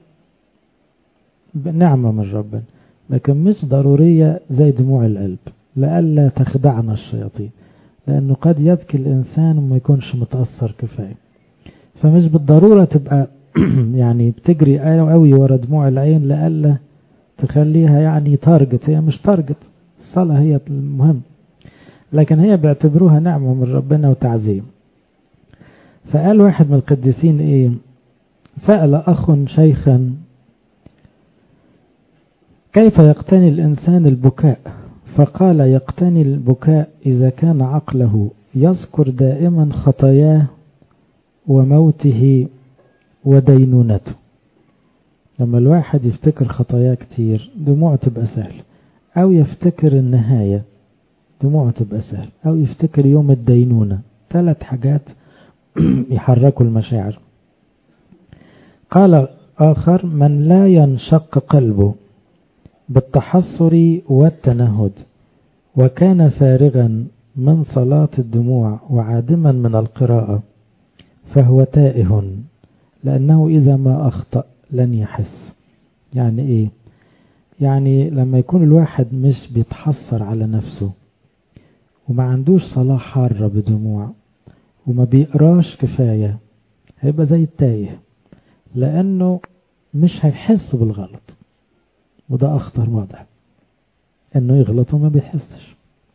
نعمة من ربنا، لكن مش ضرورية زي دموع القلب، لألا تخدعنا الشياطين، لأنه قد يبكي الإنسان وما يكونش متأثر كفاية. فمش بالضرورة تبقى يعني بتجري قوي ورا دموع العين لألا تخليها يعني تارجت. هي مش تارجت، الصلاة هي المهم، لكن هي بيعتبروها نعمة من ربنا وتعزيم. فقال واحد من القديسين ايه، سأل أخ شيخا كيف يقتني الإنسان البكاء؟ فقال يقتني البكاء إذا كان عقله يذكر دائما خطاياه وموته ودينونته. لما الواحد يفتكر خطاياه كتير دموعه تبقى سهل، أو يفتكر النهاية دموعه تبقى سهل، أو يفتكر يوم الدينونة. 3 حاجات يحركوا المشاعر. قال آخر من لا ينشق قلبه بالتحصر والتنهد وكان فارغا من صلاة الدموع وعادما من القراءة فهو تائه، لأنه إذا ما أخطأ لن يحس. يعني إيه؟ يعني لما يكون الواحد مش بيتحصر على نفسه وما عندوش صلاة حارة بدموع وما بيقراش كفاية، هيبقى زي التايه، لأنه مش هيحس بالغلط. وده أخطر وضع، أنه يغلط وما بيحسش.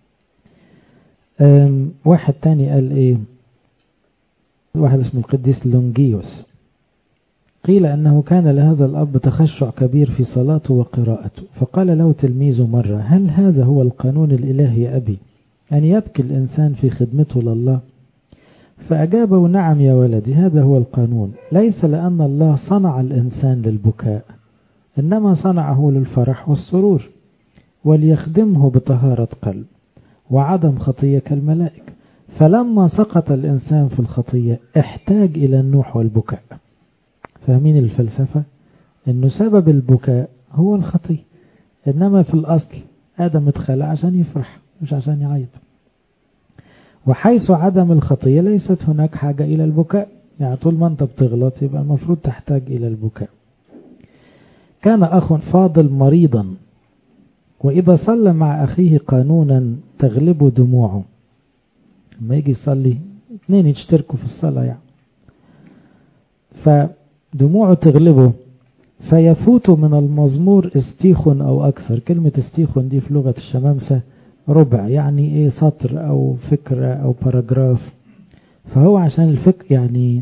واحد تاني قال إيه، واحد اسمه القديس لونجيوس، قيل أنه كان لهذا الأب تخشع كبير في صلاته وقراءته، فقال له تلميذه مرة هل هذا هو القانون الإلهي يا أبي، أن يبكي الإنسان في خدمته لله؟ فأجابه نعم يا ولدي، هذا هو القانون، ليس لأن الله صنع الإنسان للبكاء، إنما صنعه للفرح والسرور وليخدمه بطهارة قلب وعدم خطية كالملائكة. فلما سقط الإنسان في الخطية احتاج إلى النوح والبكاء. فاهمين الفلسفة؟ إنه سبب البكاء هو الخطية، إنما في الأصل آدم اتخلق عشان يفرح مش عشان يعيط. وحيث عدم الخطية ليست هناك حاجة إلى البكاء. يعني طول ما أنت بتغلط يبقى المفروض تحتاج إلى البكاء. كان أخ فاضل مريضا، وإذا صلى مع أخيه قانونا تغلب دموعه. لما يجي يصلي اثنين يشتركوا في الصلاة يعني، فدموعه تغلبه فيفوت من المزمور استيخ أو أكثر. كلمة استيخ دي في لغة الشمامسة ربع، يعني إيه سطر أو فكرة أو باراجراف. فهو عشان الفكر يعني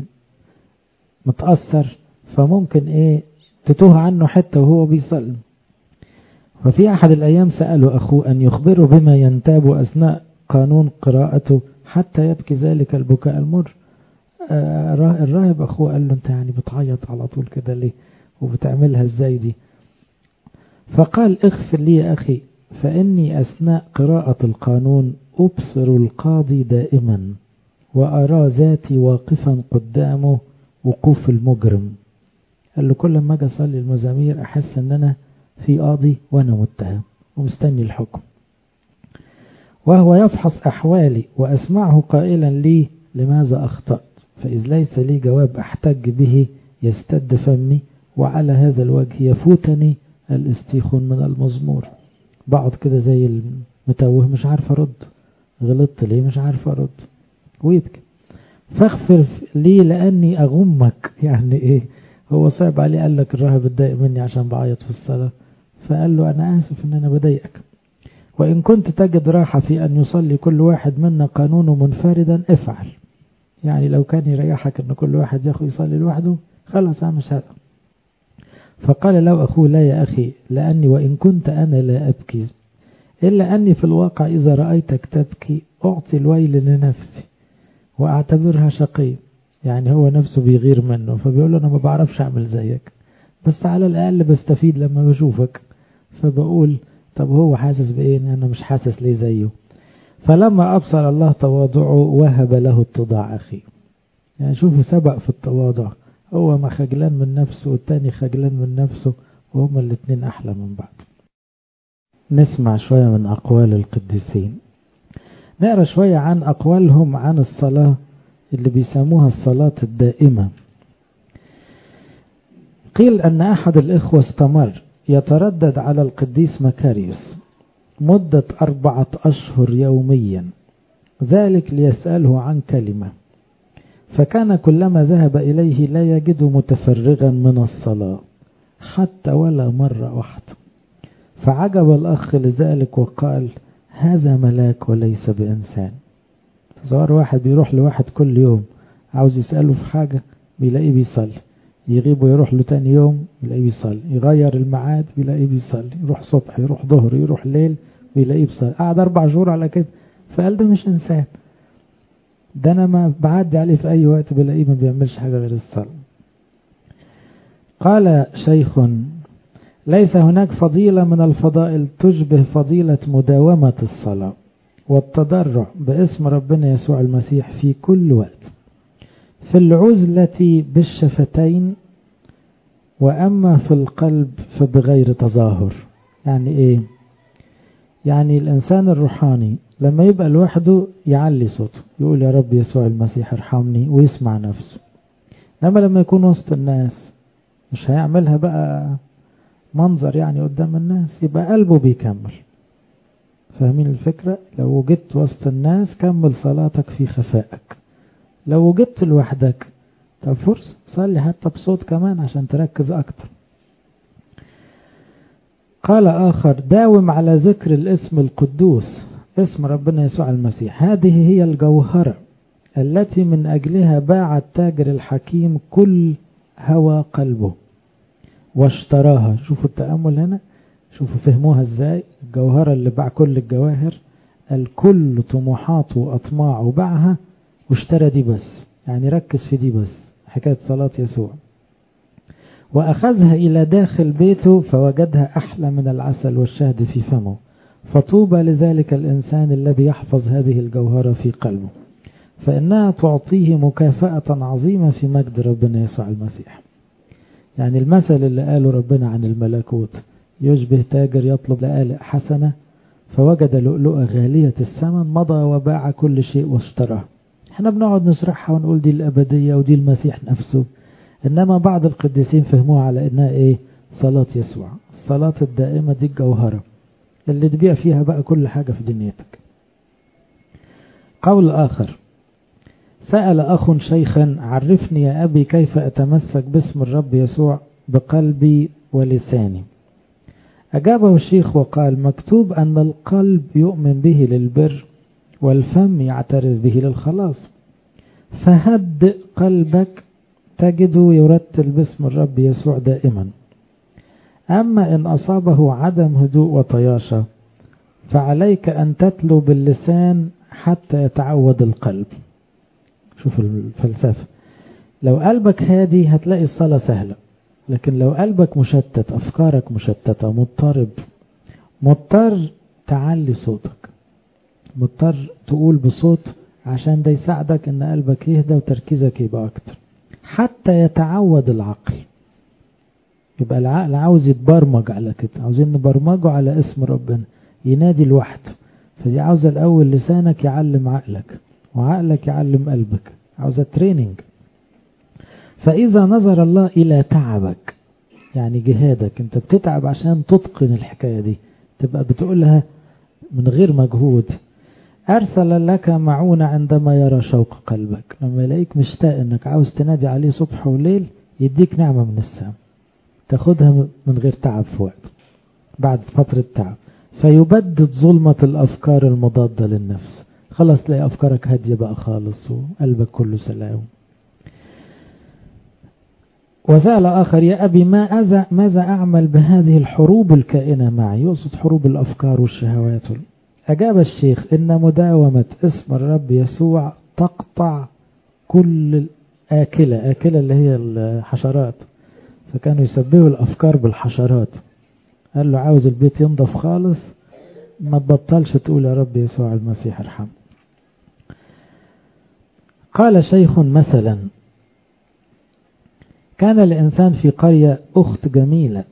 متأثر، فممكن إيه تتوه عنه حتى وهو بيصلي. وفي أحد الأيام سأله أخوه أن يخبره بما ينتاب أثناء قانون قراءته حتى يبكي ذلك البكاء المر. الراهب أخوه قال له أنت يعني بتعيط على طول كده ليه وبتعملها ازاي دي؟ فقال اغفر لي يا أخي، فإني أثناء قراءة القانون أبصر القاضي دائما وأرى ذاتي واقفا قدامه وقوف المجرم. قال له كل ما أجي أصلي المزامير أحس أن أنا في قاضي وأنا متهم ومستني الحكم، وهو يفحص أحوالي وأسمعه قائلا لي لماذا أخطأت، فإذ ليس لي جواب أحتج به يستد فمي، وعلى هذا الوجه يفوتني الاستيخون من المزمور. بقعد كده زي المتوه مش عارف أرد، غلطت ليه مش عارف أرد، ويبكي. فاغفر لي لأني أغمك. يعني إيه؟ هو صعب عليه، قال لك الراهب اتضايق مني عشان بعيط في الصلاة، فقال له أنا آسف إن أنا بضايقك. وإن كنت تجد راحة في أن يصلي كل واحد منا قانونه منفردا افعل. يعني لو كان يريحك أن كل واحد ياخد يصلي لوحده خلاص مش هذا. فقال له أخوه لا يا أخي، لأني وإن كنت أنا لا أبكي إلا أني في الواقع إذا رأيتك تبكي أعطي الويل لنفسي وأعتبرها شقي. يعني هو نفسه بيغير منه، فبيقول له أنا ما بعرفش أعمل زيك، بس على الأقل بستفيد لما بشوفك، فبقول طب هو حاسس بإيه أنا مش حاسس ليه زيه. فلما أبصر الله تواضعه وهب له اتضاع أخي. يعني شوفوا سبق في التواضع، هو ما خجلان من نفسه والتاني خجلان من نفسه، وهما الاثنين أحلى من بعض. نسمع شوية من أقوال القديسين، نقرأ شوية عن أقوالهم عن الصلاة اللي بيسموها الصلاة الدائمة. قيل أن أحد الإخوة استمر يتردد على القديس مكاريوس مدة 4 أشهر يوميا، ذلك ليسأله عن كلمة، فكان كلما ذهب إليه لا يجد متفرغا من الصلاة حتى ولا مرة واحدة. فعجب الأخ لذلك وقال هذا ملاك وليس بإنسان. ظهر واحد بيروح لواحد كل يوم عاوز يسأله في حاجة بيلاقيه بيصلي، يغيب ويروح له تاني يوم بيلاقيه بيصلي، يغير الميعاد بيلاقيه بيصلي، يروح صبح يروح ظهر يروح ليل بيلاقيه بيصلي. قعد 4 شهور على كده، فقال ده مش إنسان، ده أنا ما بعدي عليه في أي وقت بلاقيه ما بيعملش حاجة غير الصلاة. قال شيخ ليس هناك فضيلة من الفضائل تشبه فضيلة مداومة الصلاة والتضرع باسم ربنا يسوع المسيح في كل وقت، في العزلة بالشفتين، وأما في القلب فبغير تظاهر. يعني إيه؟ يعني الإنسان الروحاني لما يبقى لوحده يعلي صوته يقول يا رب يسوع المسيح ارحمني ويسمع نفسه، لما يكون وسط الناس مش هيعملها بقى منظر يعني قدام الناس، يبقى قلبه بيكمل. فاهمين الفكرة؟ لو وجدت وسط الناس كمل صلاتك في خفائك، لو وجدت لوحدك طب فرصة صلي حتى بصوت كمان عشان تركز أكتر. قال آخر داوم على ذكر الاسم القدوس، اسم ربنا يسوع المسيح، هذه هي الجوهرة التي من أجلها باع التاجر الحكيم كل هوى قلبه واشتراها. شوفوا التأمل هنا، شوفوا فهموها ازاي. الجوهرة اللي باع كل الجواهر، الكل طموحاته وأطماعه باعها واشترى دي بس، يعني ركز في دي بس، حكاية صلاة يسوع. وأخذها إلى داخل بيته فوجدها أحلى من العسل والشهد في فمه، فطوبى لذلك الإنسان الذي يحفظ هذه الجوهرة في قلبه، فإنها تعطيه مكافأة عظيمة في مجد ربنا يسوع المسيح. يعني المثل اللي قاله ربنا عن الملكوت يشبه تاجر يطلب لآلئ حسنة فوجد لؤلؤة غالية الثمن، مضى وباع كل شيء واشتراه. احنا بنقعد نشرحها ونقول دي الأبدية ودي المسيح نفسه، إنما بعض القديسين فهموها على إنها إيه؟ صلاة يسوع. الصلاة الدائمة دي الجوهرة اللي تبيع فيها بقى كل حاجة في دنيتك. قول آخر: سأل أخ شيخا: عرفني يا أبي كيف أتمسك باسم الرب يسوع بقلبي ولساني. أجابه الشيخ وقال: مكتوب أن القلب يؤمن به للبر والفم يعترف به للخلاص، فهدئ قلبك تجده يرتل باسم الرب يسوع دائما. أما إن أصابه عدم هدوء وطياشة فعليك أن تتلو باللسان حتى يتعود القلب. شوف الفلسفة، لو قلبك هادي هتلاقي الصلاة سهلة، لكن لو قلبك مشتت، أفكارك مشتتة، مضطر تعلي صوتك، مضطر تقول بصوت عشان ده يساعدك ان قلبك يهدى وتركيزك يبقى اكتر حتى يتعود العقل. يبقى العقل عاوز يتبرمج على كده، عاوزين نبرمجه على اسم ربنا ينادي لوحده. فدي عاوزة الأول لسانك يعلم عقلك وعقلك يعلم قلبك، عاوزة تريننج. فإذا نظر الله إلى تعبك، يعني جهادك، انت بتتعب عشان تتقن الحكاية دي، تبقى بتقولها من غير مجهود، أرسل لك معونة عندما يرى شوق قلبك. لما يلاقيك مشتاق انك عاوز تنادي عليه صبح وليل، يديك نعمة من السماء تاخدها من غير تعب في وقت بعد فترة تعب، فيبدد ظلمة الأفكار المضادة للنفس. خلاص تلاقي أفكارك هادية بقى خالص وقلبك كله سلام. وسأل آخر: يا أبي ماذا أعمل بهذه الحروب الكائنة معي؟ يقصد حروب الأفكار والشهوات. أجاب الشيخ: إن مداومة اسم الرب يسوع تقطع كل آكلة اللي هي الحشرات، فكانوا يسببوا الأفكار بالحشرات. قال له عاوز البيت ينضف خالص، ما تبطلش تقول يا رب يسوع المسيح ارحم. قال شيخ: مثلا كان الإنسان في قرية أخت جميلة،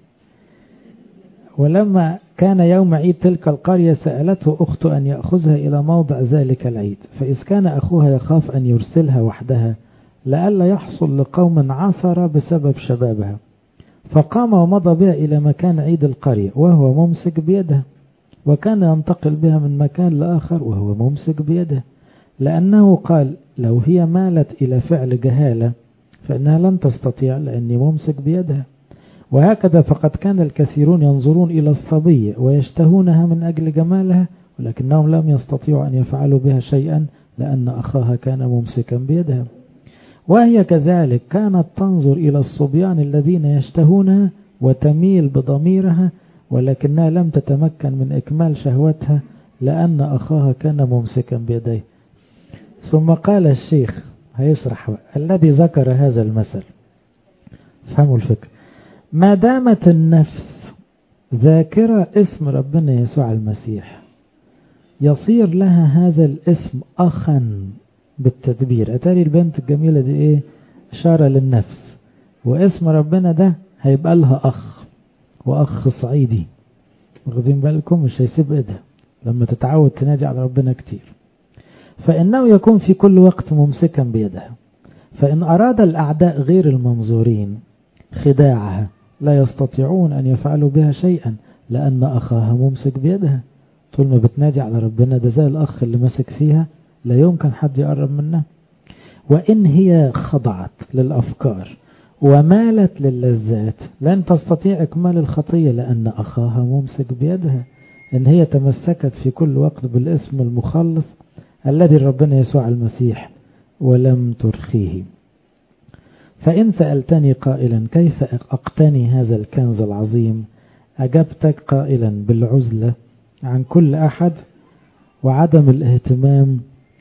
ولما كان يوم عيد تلك القرية سألته أخته أن يأخذها إلى موضع ذلك العيد، فإذ كان أخوها يخاف أن يرسلها وحدها لئلا يحصل لقوم عثرة بسبب شبابها، فقام ومضى بها إلى مكان عيد القرية وهو ممسك بيدها، وكان ينتقل بها من مكان لآخر وهو ممسك بيدها، لأنه قال لو هي مالت إلى فعل جهالة فإنها لن تستطيع لأني ممسك بيدها. وهكذا فقد كان الكثيرون ينظرون إلى الصبية ويشتهونها من أجل جمالها، ولكنهم لم يستطيعوا أن يفعلوا بها شيئا لأن أخاها كان ممسكا بيدها. وهي كذلك كانت تنظر إلى الصبيان الذين يشتهونها وتميل بضميرها، ولكنها لم تتمكن من إكمال شهوتها لأن أخاها كان ممسكا بيديه. ثم قال الشيخ هيشرح الذي ذكر هذا المثل، فهموا الفكرة: ما دامت النفس ذاكرة اسم ربنا يسوع المسيح يصير لها هذا الاسم أخا بالتدبير. أتاري البنت الجميلة دي إيه؟ إشارة للنفس، واسم ربنا ده هيبقى لها أخ، وأخ صعيدي، واخدين بالكم؟ مش هيسيب إيدها لما تتعود تنادي على ربنا كتير. فإنه يكون في كل وقت ممسكا بيدها، فإن أراد الأعداء غير المنظورين خداعها لا يستطيعون أن يفعلوا بها شيئا لأن أخاها ممسك بيدها. طول ما بتنادي على ربنا ده زي الأخ اللي مسك فيها، لا يمكن حد يقرب منها. وإن هي خضعت للأفكار ومالت للذات لن تستطيع إكمال الخطية لأن أخاها ممسك بيدها. إن هي تمسكت في كل وقت بالاسم المخلص الذي ربنا يسوع المسيح ولم ترخيه. فإن سألتني قائلا كيف أقتني هذا الكنز العظيم، أجبتك قائلا بالعزلة عن كل أحد وعدم الاهتمام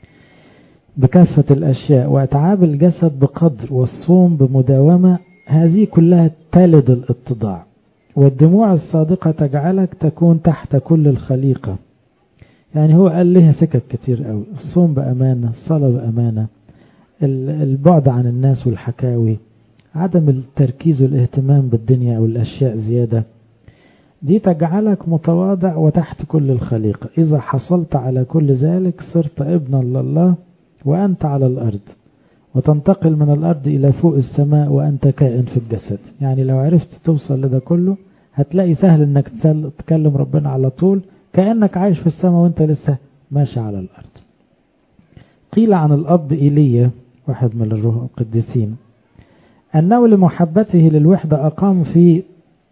بكافة الأشياء وأتعاب الجسد بقدر والصوم بمداومة، هذه كلها تلد الاتضاع، والدموع الصادقة تجعلك تكون تحت كل الخليقة. يعني هو قال لها سكك كتير قوي: الصوم بأمانة، الصلاة بأمانة، البعد عن الناس والحكاوي، عدم التركيز والاهتمام بالدنيا والأشياء زيادة، دي تجعلك متواضع وتحت كل الخليقة. إذا حصلت على كل ذلك صرت ابنا لله وأنت على الأرض، وتنتقل من الأرض إلى فوق السماء وأنت كائن في الجسد. يعني لو عرفت توصل لده كله هتلاقي سهل انك تكلم ربنا على طول، كأنك عايش في السماء وانت لسه ماشي على الأرض. قيل عن الأب إيليا واحد من الروح القديسين أنه لمحبته للوحدة أقام في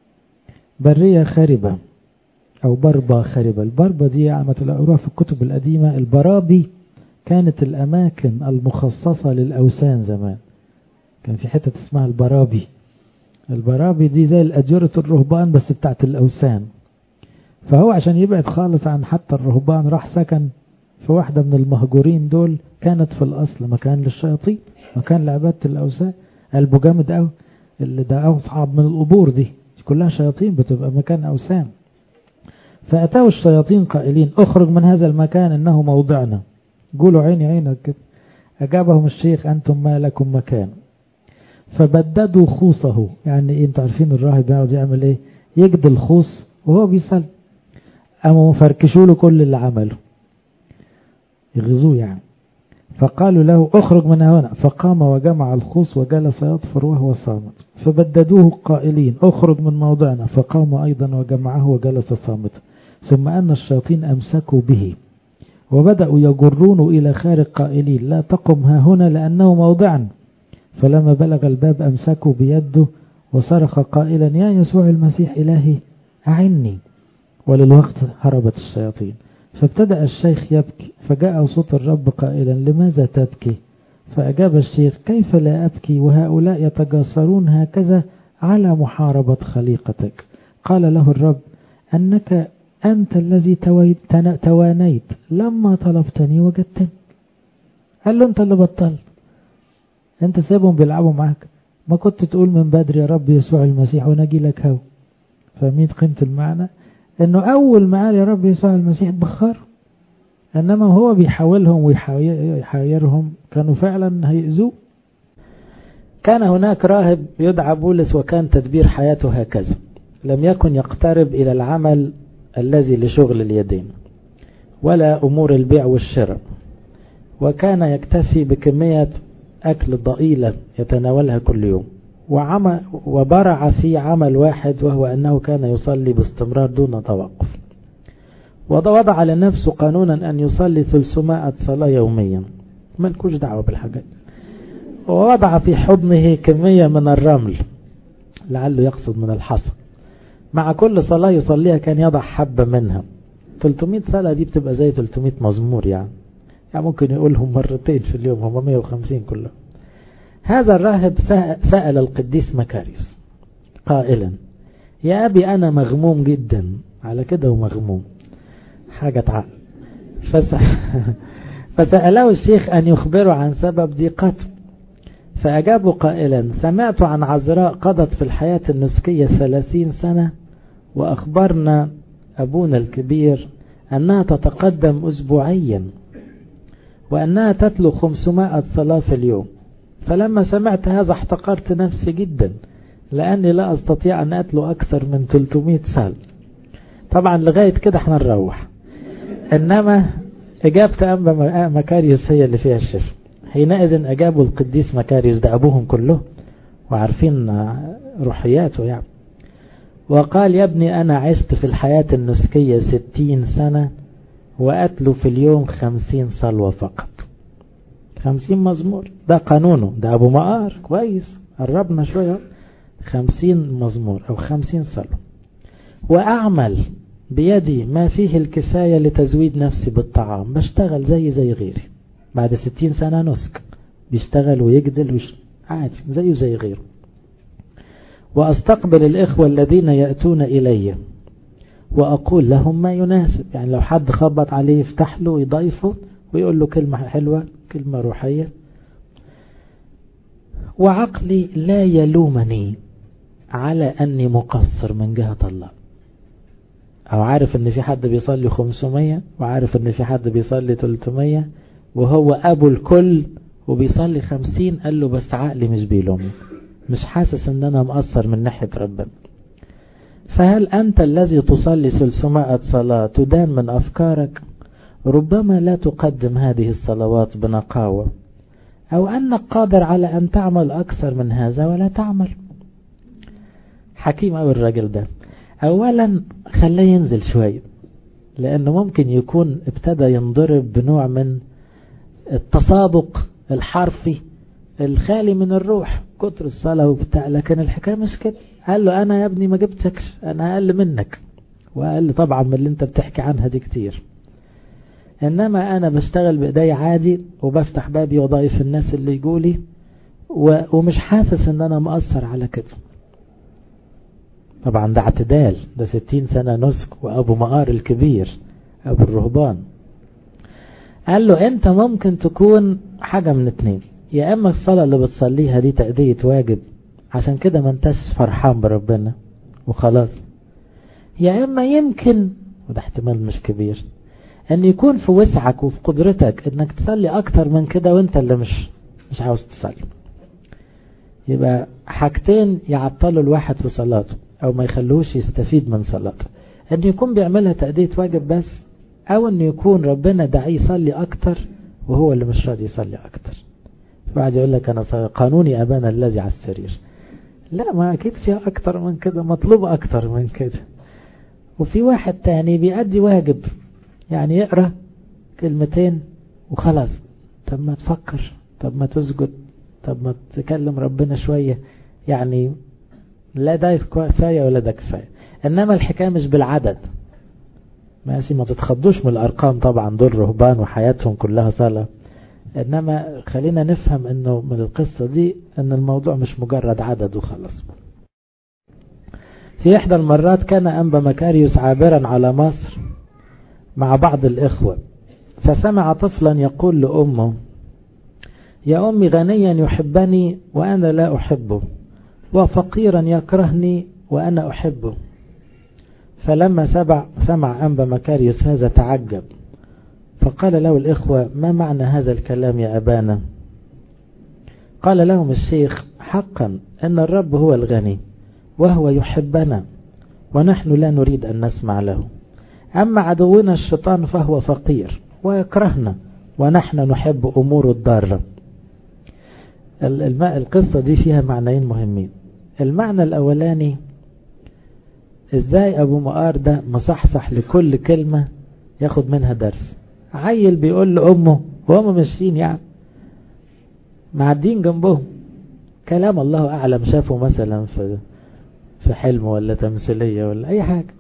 برية خاربة أو بربة خاربة. البربة دي عم تلاقوها في الكتب القديمة. البرابي كانت الأماكن المخصصة للأوثان زمان، كان في حتة اسمها البرابي. البرابي دي زي الأجرة الرهبان بس بتاعت الأوثان. فهو عشان يبعد خالص عن حتى الرهبان راح سكن في واحدة من المهجورين دول، كانت في الأصل مكان للشياطين، مكان لعبادة الأوثان. قلبه جامد قوي، اللي ده أصعب من القبور دي كلها شياطين، بتبقى مكان أوثان. فأتوا الشياطين قائلين اخرج من هذا المكان إنه موضعنا. قولوا عيني عينك كده. أجابهم الشيخ أنتم ما لكم مكان. فبددوا خوصه. يعني إيه؟ انتوا عارفين الراهب يقعد يعمل إيه؟ يجد الخوص وهو بيصلي، أما مفركشوا له كل اللي عمله، يغزوه يعني. فقالوا له اخرج من هنا، فقام وجمع الخوص وجلس يطفر وهو صامت. فبددوه قائلين اخرج من موضعنا، فقام أيضا وجمعه وجلس صامت. ثم أن الشياطين أمسكوا به وبدأوا يجرونه إلى خارج قائلين لا تقم ها هنا لأنه موضعا. فلما بلغ الباب أمسكوا بيده وصرخ قائلا يا يسوع المسيح إلهي أعني. وللوقت هربت الشياطين. فابتدأ الشيخ يبكي، فجاء صوت الرب قائلا لماذا تبكي؟ فأجاب الشيخ كيف لا أبكي وهؤلاء يتجاسرون هكذا على محاربة خليقتك. قال له الرب أنك أنت الذي توانيت لما طلبتني وجدتني. قال له أنت اللي بطلت، أنت سيبهم بيلعبوا معاك، ما كنت تقول من بدري يا رب يسوع المسيح ونجي لك هو. فاهمين قيمة المعنى؟ انه اول ما قال يا رب يسوع المسيح بخر، انما هو بيحاولهم ويحايرهم كانوا فعلا هيأذوه. كان هناك راهب يدعى بولس وكان تدبير حياته هكذا، لم يكن يقترب الى العمل الذي لشغل اليدين ولا امور البيع والشراء، وكان يكتفي بكمية اكل ضئيلة يتناولها كل يوم، وبرع في عمل واحد وهو أنه كان يصلي باستمرار دون توقف. ووضع لنفسه قانونا أن يصلي 300 صلاة يوميا، ما لكوش دعوة بالحاجات. ووضع في حضنه كمية من الرمل لعله يقصد من الحصى، مع كل صلاة يصليها كان يضع حبة منها. 300 صلاة دي بتبقى زي 300 مزمور يعني ممكن يقولهم مرتين في اليوم، هم 150 كلهم. هذا الراهب سأل القديس مكاريوس قائلا يا أبي أنا مغموم جدا على كده ومغموم حاجة عقل. فسأله الشيخ أن يخبره عن سبب ضيقته، فأجابه قائلا سمعت عن عذراء قضت في الحياة النسكية 30 سنة، وأخبرنا أبونا الكبير أنها تتقدم أسبوعيا وأنها تتلو 500 صلاة في اليوم. فلما سمعت هذا احتقرت نفسي جدا لأني لا أستطيع أن أتلو أكثر من 300 صلاة. طبعا لغاية كده احنا نروح، إنما إجابة أنبا مكاريوس هي اللي فيها الشفاء. حينئذ أجابوا القديس مكاريوس ده أبوهم كله وعارفين روحياته يعني، وقال يا ابني أنا عشت في الحياة النسكية 60 سنة وأتلو في اليوم 50 صلوة فقط. 50 مزمور ده قانونه، ده أبو مقار كويس، قربنا شوية. 50 مزمور أو 50 صلوة. وأعمل بيدي ما فيه الكفاية لتزويد نفسي بالطعام، بشتغل زي غيري. بعد 60 سنة نسك بيشتغل ويجدل عادي زي غيره. وأستقبل الإخوة الذين يأتون إلي وأقول لهم ما يناسب، يعني لو حد خبط عليه يفتح له ويضيفه ويقول له كلمة حلوة كلمة روحية. وعقلي لا يلومني على أني مقصر من جهة الله، أو عارف أن في حد بيصلي 500 وعارف أن في حد بيصلي 300 وهو أبو الكل وبيصلي 50. قال له بس عقلي مش بيلومني، مش حاسس أن أنا مقصر من ناحية ربنا. فهل أنت الذي تصلي 300 صلاة تدان من أفكارك؟ ربما لا تقدم هذه الصلوات بنقاوة، أو أنك قادر على أن تعمل أكثر من هذا ولا تعمل. حكيم أو الرجل ده. أولا خليه ينزل شوية، لأنه ممكن يكون ابتدى ينضرب بنوع من التصادق الحرفي الخالي من الروح، كتر الصلاة وبتاع. لكن الحكاية مش كده. قال له أنا يا ابني ما جبتكش، أنا أقل منك، وأقل طبعا من اللي انت بتحكي عنها دي كتير. إنما أنا بشتغل بإيدي عادي، وبفتح بابي وضايف الناس اللي يقولي، ومش حاسس إن أنا مؤثر على كده. طبعا ده اعتدال، ده 60 سنة نسك، وأبو مقار الكبير أبو الرهبان. قال له أنت ممكن تكون حاجة من اتنين، يا إما الصلاة اللي بتصليها دي تأدية واجب عشان كده ما انتش فرحان بربنا وخلاص، يا إما يمكن، وده احتمال مش كبير، أن يكون في وسعك وفي قدرتك أنك تصلي أكتر من كده وانت اللي مش عاوز تصلي. يبقى حاجتين يعطلوا الواحد في صلاته أو ما يخلوش يستفيد من صلاته، أن يكون بيعملها تأدية واجب بس، أو أن يكون ربنا داعي يصلي أكتر وهو اللي مش راضي يصلي أكتر. بعد يقول لك أنا قانوني أبانا الذي على السرير. لا، ما أكيد فيها أكتر من كده، مطلوب أكتر من كده. وفي واحد تاني بيأدي واجب، يعني يقرأ كلمتين وخلاص. طب ما تفكر، طب ما تسجد، طب ما تكلم ربنا شوية، يعني لا ده كفاية ولا ده كفاية. إنما الحكاية مش بالعدد، ماشي، ما تتخضوش من الأرقام، طبعا دول رهبان وحياتهم كلها صلاة. إنما خلينا نفهم إنه من القصة دي إن الموضوع مش مجرد عدد وخلاص. في إحدى المرات كان أنبا مكاريوس عابرا على مصر مع بعض الإخوة، فسمع طفلا يقول لأمه: يا أمي غنيا يحبني وأنا لا أحبه، وفقيرا يكرهني وأنا أحبه. فلما سمع أنبا مكاريوس هذا تعجب، فقال له الإخوة: ما معنى هذا الكلام يا أبانا؟ قال لهم الشيخ: حقا أن الرب هو الغني وهو يحبنا، ونحن لا نريد أن نسمع له. أما عدونا الشيطان فهو فقير ويكرهنا، ونحن نحب أمور الضارة. القصة دي فيها معنيين مهمين. المعنى الأولاني، إزاي أبو مقار ده مصحصح لكل كلمة ياخد منها درس. عيل بيقول لأمه وهم ماشيين يعني معدين جنبهم، كلام الله أعلم شافه مثلا في حلم ولا تمثيلية ولا أي حاجة.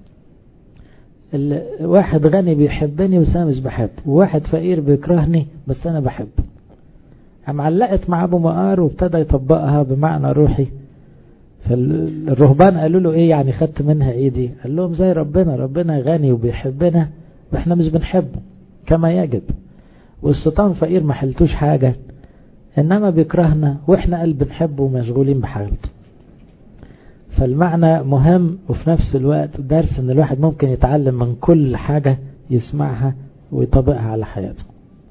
واحد غني بيحبني بس أنا مش بحب، وواحد فقير بيكرهني بس أنا بحب. علقت مع أبو مقار وابتدى يطبقها بمعنى روحي. فالرهبان قالوا له إيه يعني خدت منها إيه دي؟ قال لهم زي ربنا غني وبيحبنا وإحنا مش بنحبه كما يجب، والشيطان فقير ما حلتوش حاجة، إنما بيكرهنا وإحنا قلب بنحبه ومشغولين بحالته. فالمعنى مهم، وفي نفس الوقت درس إن الواحد ممكن يتعلم من كل حاجة يسمعها ويطبقها على حياته.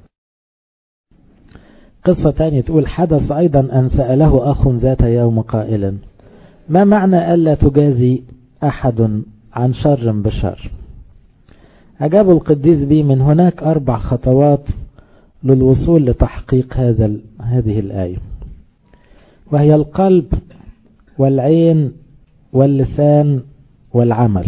قصة تانية تقول: حدث أيضا أن سأله أخ ذات يوم قائلا: ما معنى ألا تجازي أحد عن شر بشر؟ أجاب القديس بي: من هناك 4 خطوات للوصول لتحقيق هذه الآية، وهي القلب والعين واللسان والعمل.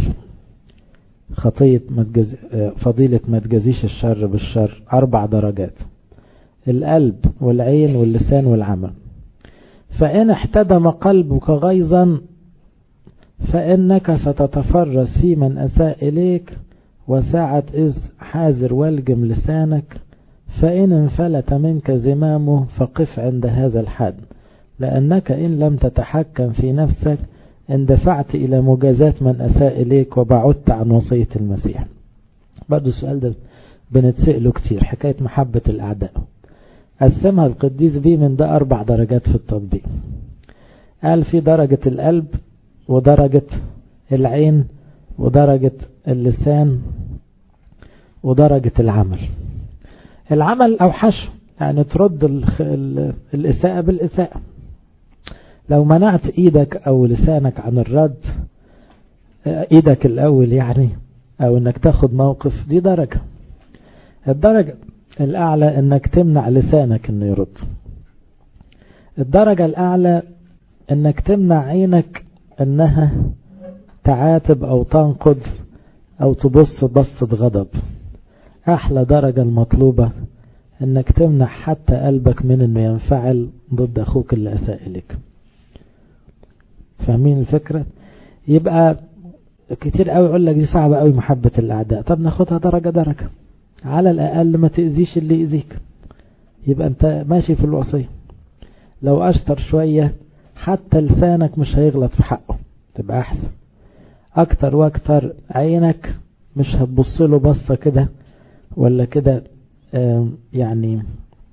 فضيلة ما تجازيش الشر بالشر 4 درجات: القلب والعين واللسان والعمل. فإن احتدم قلبك غيظا فإنك ستتفرس في من أساء إليك، وساعة إذ حاذر والجم لسانك، فإن انفلت منك زمامه فقف عند هذا الحد، لأنك إن لم تتحكم في نفسك اندفعت إلى مجازاة من أساء إليك وبعدت عن وصية المسيح. برضو السؤال ده بنتسأله كتير، حكاية محبة الأعداء. قسمها القديس بيه من ده 4 درجات في التطبيق. قال في درجة القلب، ودرجة العين، ودرجة اللسان، ودرجة العمل. العمل أوحشه، يعني ترد الإساءة بالإساءة. لو منعت إيدك أو لسانك عن الرد ايدك الاول يعني، او انك تاخد موقف، دي درجة. الدرجة الاعلى انك تمنع لسانك انه يرد. الدرجة الاعلى انك تمنع عينك انها تعاتب او تنقد او تبص بصة غضب. احلى درجة المطلوبة انك تمنع حتى قلبك من انه ينفعل ضد اخوك اللي اساء لك. فاهمين الفكرة؟ يبقى كتير قوي يقول لك دي صعبة قوي محبة الاعداء. طب ناخدها درجة درجة، على الاقل ما تأذيش اللي يأذيك، يبقى انت ماشي في الوصية. لو اشطر شوية حتى لسانك مش هيغلط في حقه، تبقى احسن. اكتر واكتر عينك مش هتبصله بصة كده ولا كده يعني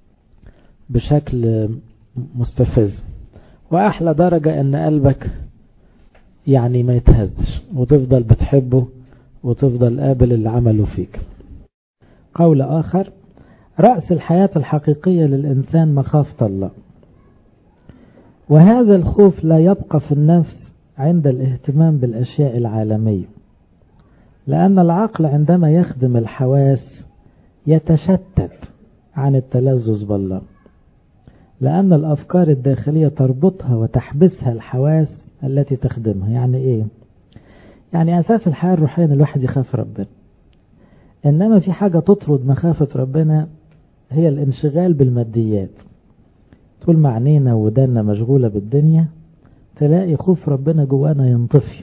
بشكل مستفز. واحلى درجة ان قلبك يعني ما يتهزش وتفضل بتحبه وتفضل قابل اللي عمله فيك. قول اخر: رأس الحياة الحقيقية للإنسان مخافة الله، وهذا الخوف لا يبقى في النفس عند الاهتمام بالأشياء العالمية، لأن العقل عندما يخدم الحواس يتشتت عن التلذذ بالله، لأن الأفكار الداخلية تربطها وتحبسها الحواس التي تخدمها. يعني إيه؟ يعني أساس الحياة الروحية أن الواحد يخاف ربنا، إنما في حاجة تطرد مخافة ربنا هي الانشغال بالماديات. طول ما عينينا ودانا مشغولة بالدنيا تلاقي خوف ربنا جوانا ينطفي،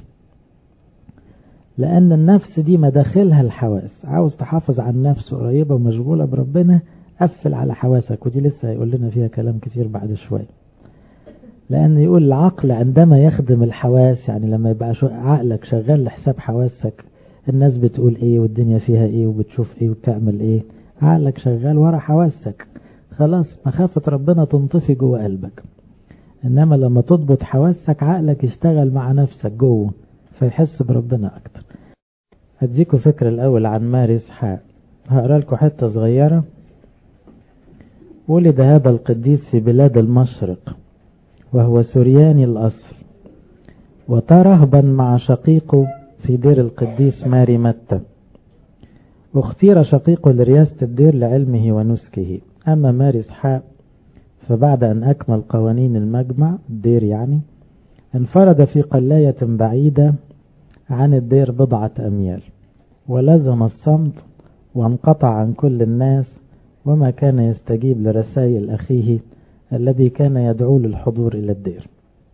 لأن النفس دي مداخلها الحواس. عاوز تحافظ عن نفس قريبة ومشغولة بربنا، قفل على حواسك، ودي لسه هيقول لنا فيها كلام كتير بعد شوية. لأن يقول العقل عندما يخدم الحواس، يعني لما يبقى عقلك شغال لحساب حواسك، الناس بتقول ايه والدنيا فيها ايه وبتشوف ايه وبتعمل ايه، عقلك شغال ورا حواسك، خلاص مخافة ربنا تنطفي جوه قلبك. انما لما تضبط حواسك عقلك يشتغل مع نفسك جوه فيحس بربنا اكتر. هديكوا فكرة الاول عن ماري اسحاق، هقرأ لكم حتة صغيرة. ولد هذا القديس في بلاد المشرق وهو سورياني الأصل، وترهبا مع شقيقه في دير القديس ماري متى، واختير شقيقه لرئاسة الدير لعلمه ونسكه. أما ماري اسحاق فبعد أن أكمل قوانين المجمع الدير يعني انفرد في قلاية بعيدة عن الدير بضعة أميال، ولزم الصمت وانقطع عن كل الناس، وما كان يستجيب لرسائل أخيه الذي كان يدعو للحضور إلى الدير.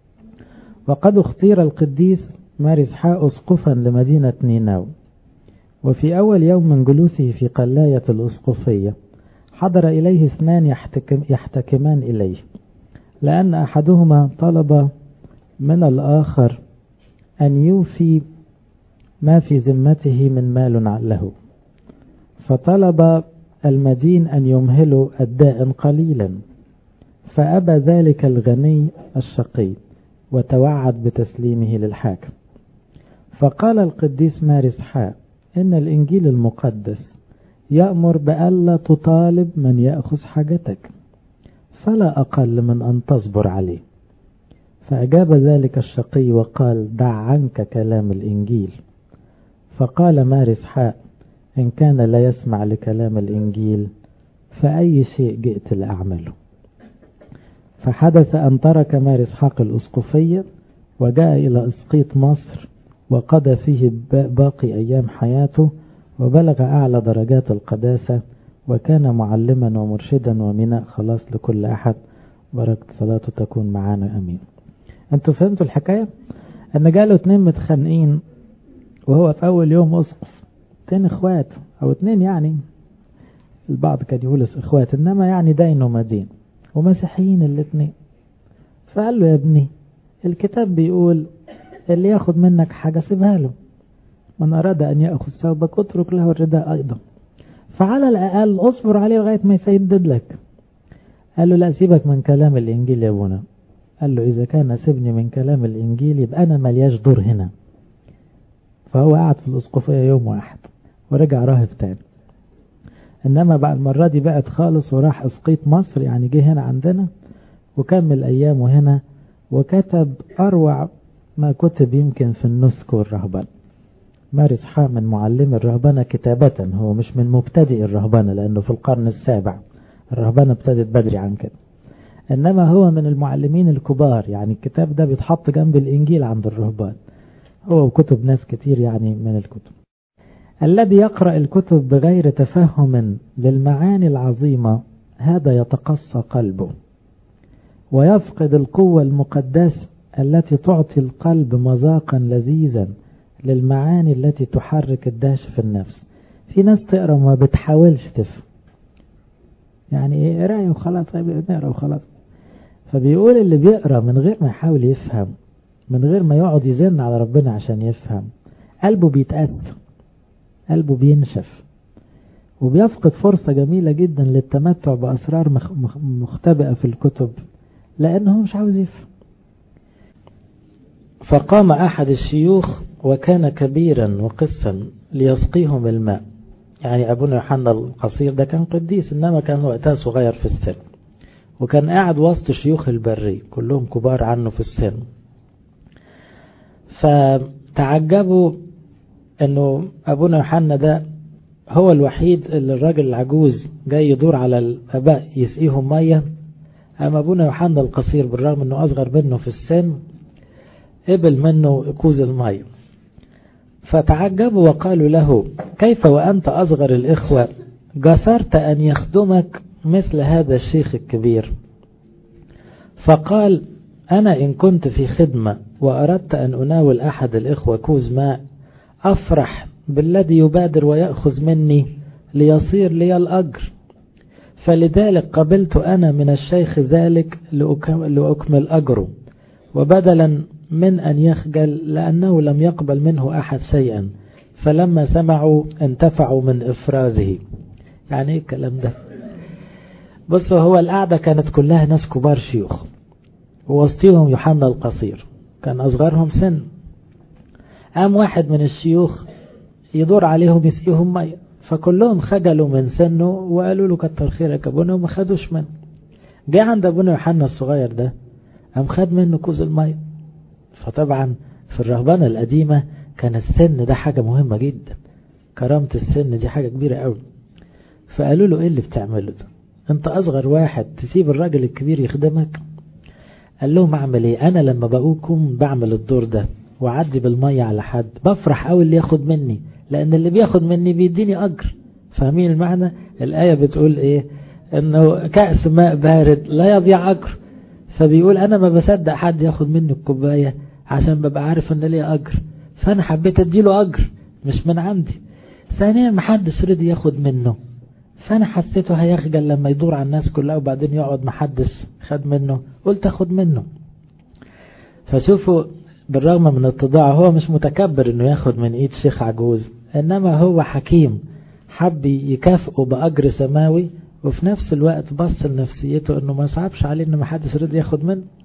وقد اختير القديس ماري اسحاق أسقفا لمدينة نينوى، وفي أول يوم من جلوسه في قلاية الأسقفية حضر إليه اثنان يحتكمان إليه، لأن أحدهما طلب من الآخر أن يوفي ما في ذمته من مال له، فطلب المدين أن يمهله الدائن قليلا، فأبى ذلك الغني الشقي وتوعد بتسليمه للحاكم. فقال القديس ماري اسحاق إن الإنجيل المقدس يأمر بألا تطالب من يأخذ حاجتك، فلا أقل من أن تصبر عليه. فأجاب ذلك الشقي وقال: دع عنك كلام الإنجيل. فقال ماري اسحاق: إن كان لا يسمع لكلام الإنجيل فأي شيء جئت لأعمله. فحدث أن ترك ماري اسحاق الأسقفية وجاء إلى إسقيط مصر، وقضى فيه باقي أيام حياته، وبلغ أعلى درجات القداسة، وكان معلما ومرشدا وميناء خلاص لكل أحد. بركة صلاته تكون معنا أمين. أنتوا فهمتوا الحكاية؟ أن جاله اتنين متخانقين وهو في أول يوم أسقف، اتنين اخوات أو اتنين، يعني البعض كان يقول اخوات، إنما يعني دين ومدين ومسيحيين الاتنين. فقال له: يا ابني الكتاب بيقول اللي ياخد منك حاجة سيبها له، من أراد أن يأخذ ثوبك اترك له الرداء أيضا، فعلى الأقل أصبر عليه لغاية ما يسدد لك. قال له: لا، سيبك من كلام الإنجيل يا ابونا. قال له: إذا كان سيبني من كلام الإنجيل يبقى أنا ملياش دور هنا. فهو قعد في الأسقفية يوم واحد ورجع راهب تاني. إنما بعد المرة دي بقت خالص وراح إسقيط مصر، يعني جه هنا عندنا وكمل أيامه هنا، وكتب أروع ما كتب يمكن في النسك والرهبان. مارس حا من معلم الرهبنة كتابة، هو مش من مبتدئ الرهبنة لأنه في القرن السابع، الرهبنة ابتدت بدري عن كده، إنما هو من المعلمين الكبار. يعني الكتاب ده بيتحط جنب الإنجيل عند الرهبان، هو وكتب ناس كتير يعني من الكتب. الذي يقرأ الكتب بغير تفهم للمعاني العظيمة هذا يتقصى قلبه ويفقد القوة المقدسة التي تعطي القلب مذاقا لذيذا للمعاني التي تحرك الدهش في النفس. في ناس تقرأ ما بتحاولش تفهم، يعني ايه قرايه وخلاص، نقرا وخلاص. فبيقول اللي بيقرأ من غير ما يحاول يفهم، من غير ما يقعد يزن على ربنا عشان يفهم، قلبه بيتأثر، قلبه بينشف، وبيفقد فرصة جميلة جدا للتمتع بأسرار مختبئة في الكتب لأنه مش عاوز يفهم. فقام أحد الشيوخ وكان كبيرا وقسا ليسقيهم الماء. يعني أبونا يوحنا القصير ده كان قديس، إنما كان وقتها صغير في السن، وكان قاعد وسط شيوخ البرية كلهم كبار عنه في السن. فتعجبوا انه ابونا يوحنا ده هو الوحيد اللي الراجل العجوز جاي يدور على الاباء يسقيهم ميه، اما ابونا يوحنا القصير بالرغم انه اصغر منه في السن قبل منه كوز الميه. فتعجبوا وقالوا له: كيف وانت اصغر الاخوه جسرت ان يخدمك مثل هذا الشيخ الكبير؟ فقال: انا ان كنت في خدمه واردت ان اناول احد الاخوه كوز ماء أفرح بالذي يبادر ويأخذ مني ليصير لي الأجر، فلذلك قبلت أنا من الشيخ ذلك لأكمل أجره، وبدلا من أن يخجل لأنه لم يقبل منه أحد شيئا، فلما سمعوا انتفعوا من إفرازه. يعني إيه الكلام ده؟ بصوا، هو القعدة كانت كلها ناس كبار شيوخ، ووسطيهم يوحنا القصير كان أصغرهم سن. قام واحد من الشيوخ يدور عليهم يسقيهم ميه، فكلهم خجلوا من سنه وقالوا له: كتر خيرك ابونا، وما خدوش منه. جه عند ابونا يوحنا الصغير ده قام خد منه كوز الميه. فطبعا في الرهبنه القديمه كان السن ده حاجه مهمه جدا، كرامه السن دي حاجه كبيره قوي. فقالوا له: ايه اللي بتعمله ده؟ انت اصغر واحد تسيب الراجل الكبير يخدمك؟ قال لهم: اعمل ايه؟ انا لما بقوكم بعمل الدور ده وعدي بالمية على حد بفرح قوي اللي ياخد مني، لان اللي بياخد مني بيديني اجر. فاهمين المعنى؟ الآية بتقول ايه؟ انه كأس ماء بارد لا يضيع اجر. فبيقول انا ما بصدق حد ياخد مني الكوباية عشان ببقى عارف ان ليه اجر، فانا حبيت اديله اجر مش من عندي. ثانيا محدش رضي ياخد منه، فانا حسيته هيخجل لما يدور على الناس كلها وبعدين يقعد محدش خد منه، قلت اخد منه. فشوفوا، بالرغم من اتضاعه هو مش متكبر انه ياخد من ايد شيخ عجوز، انما هو حكيم حب يكافئه باجر سماوي، وفي نفس الوقت بص لنفسيته انه ما صعبش عليه ان ما حدش رضي ياخد منه.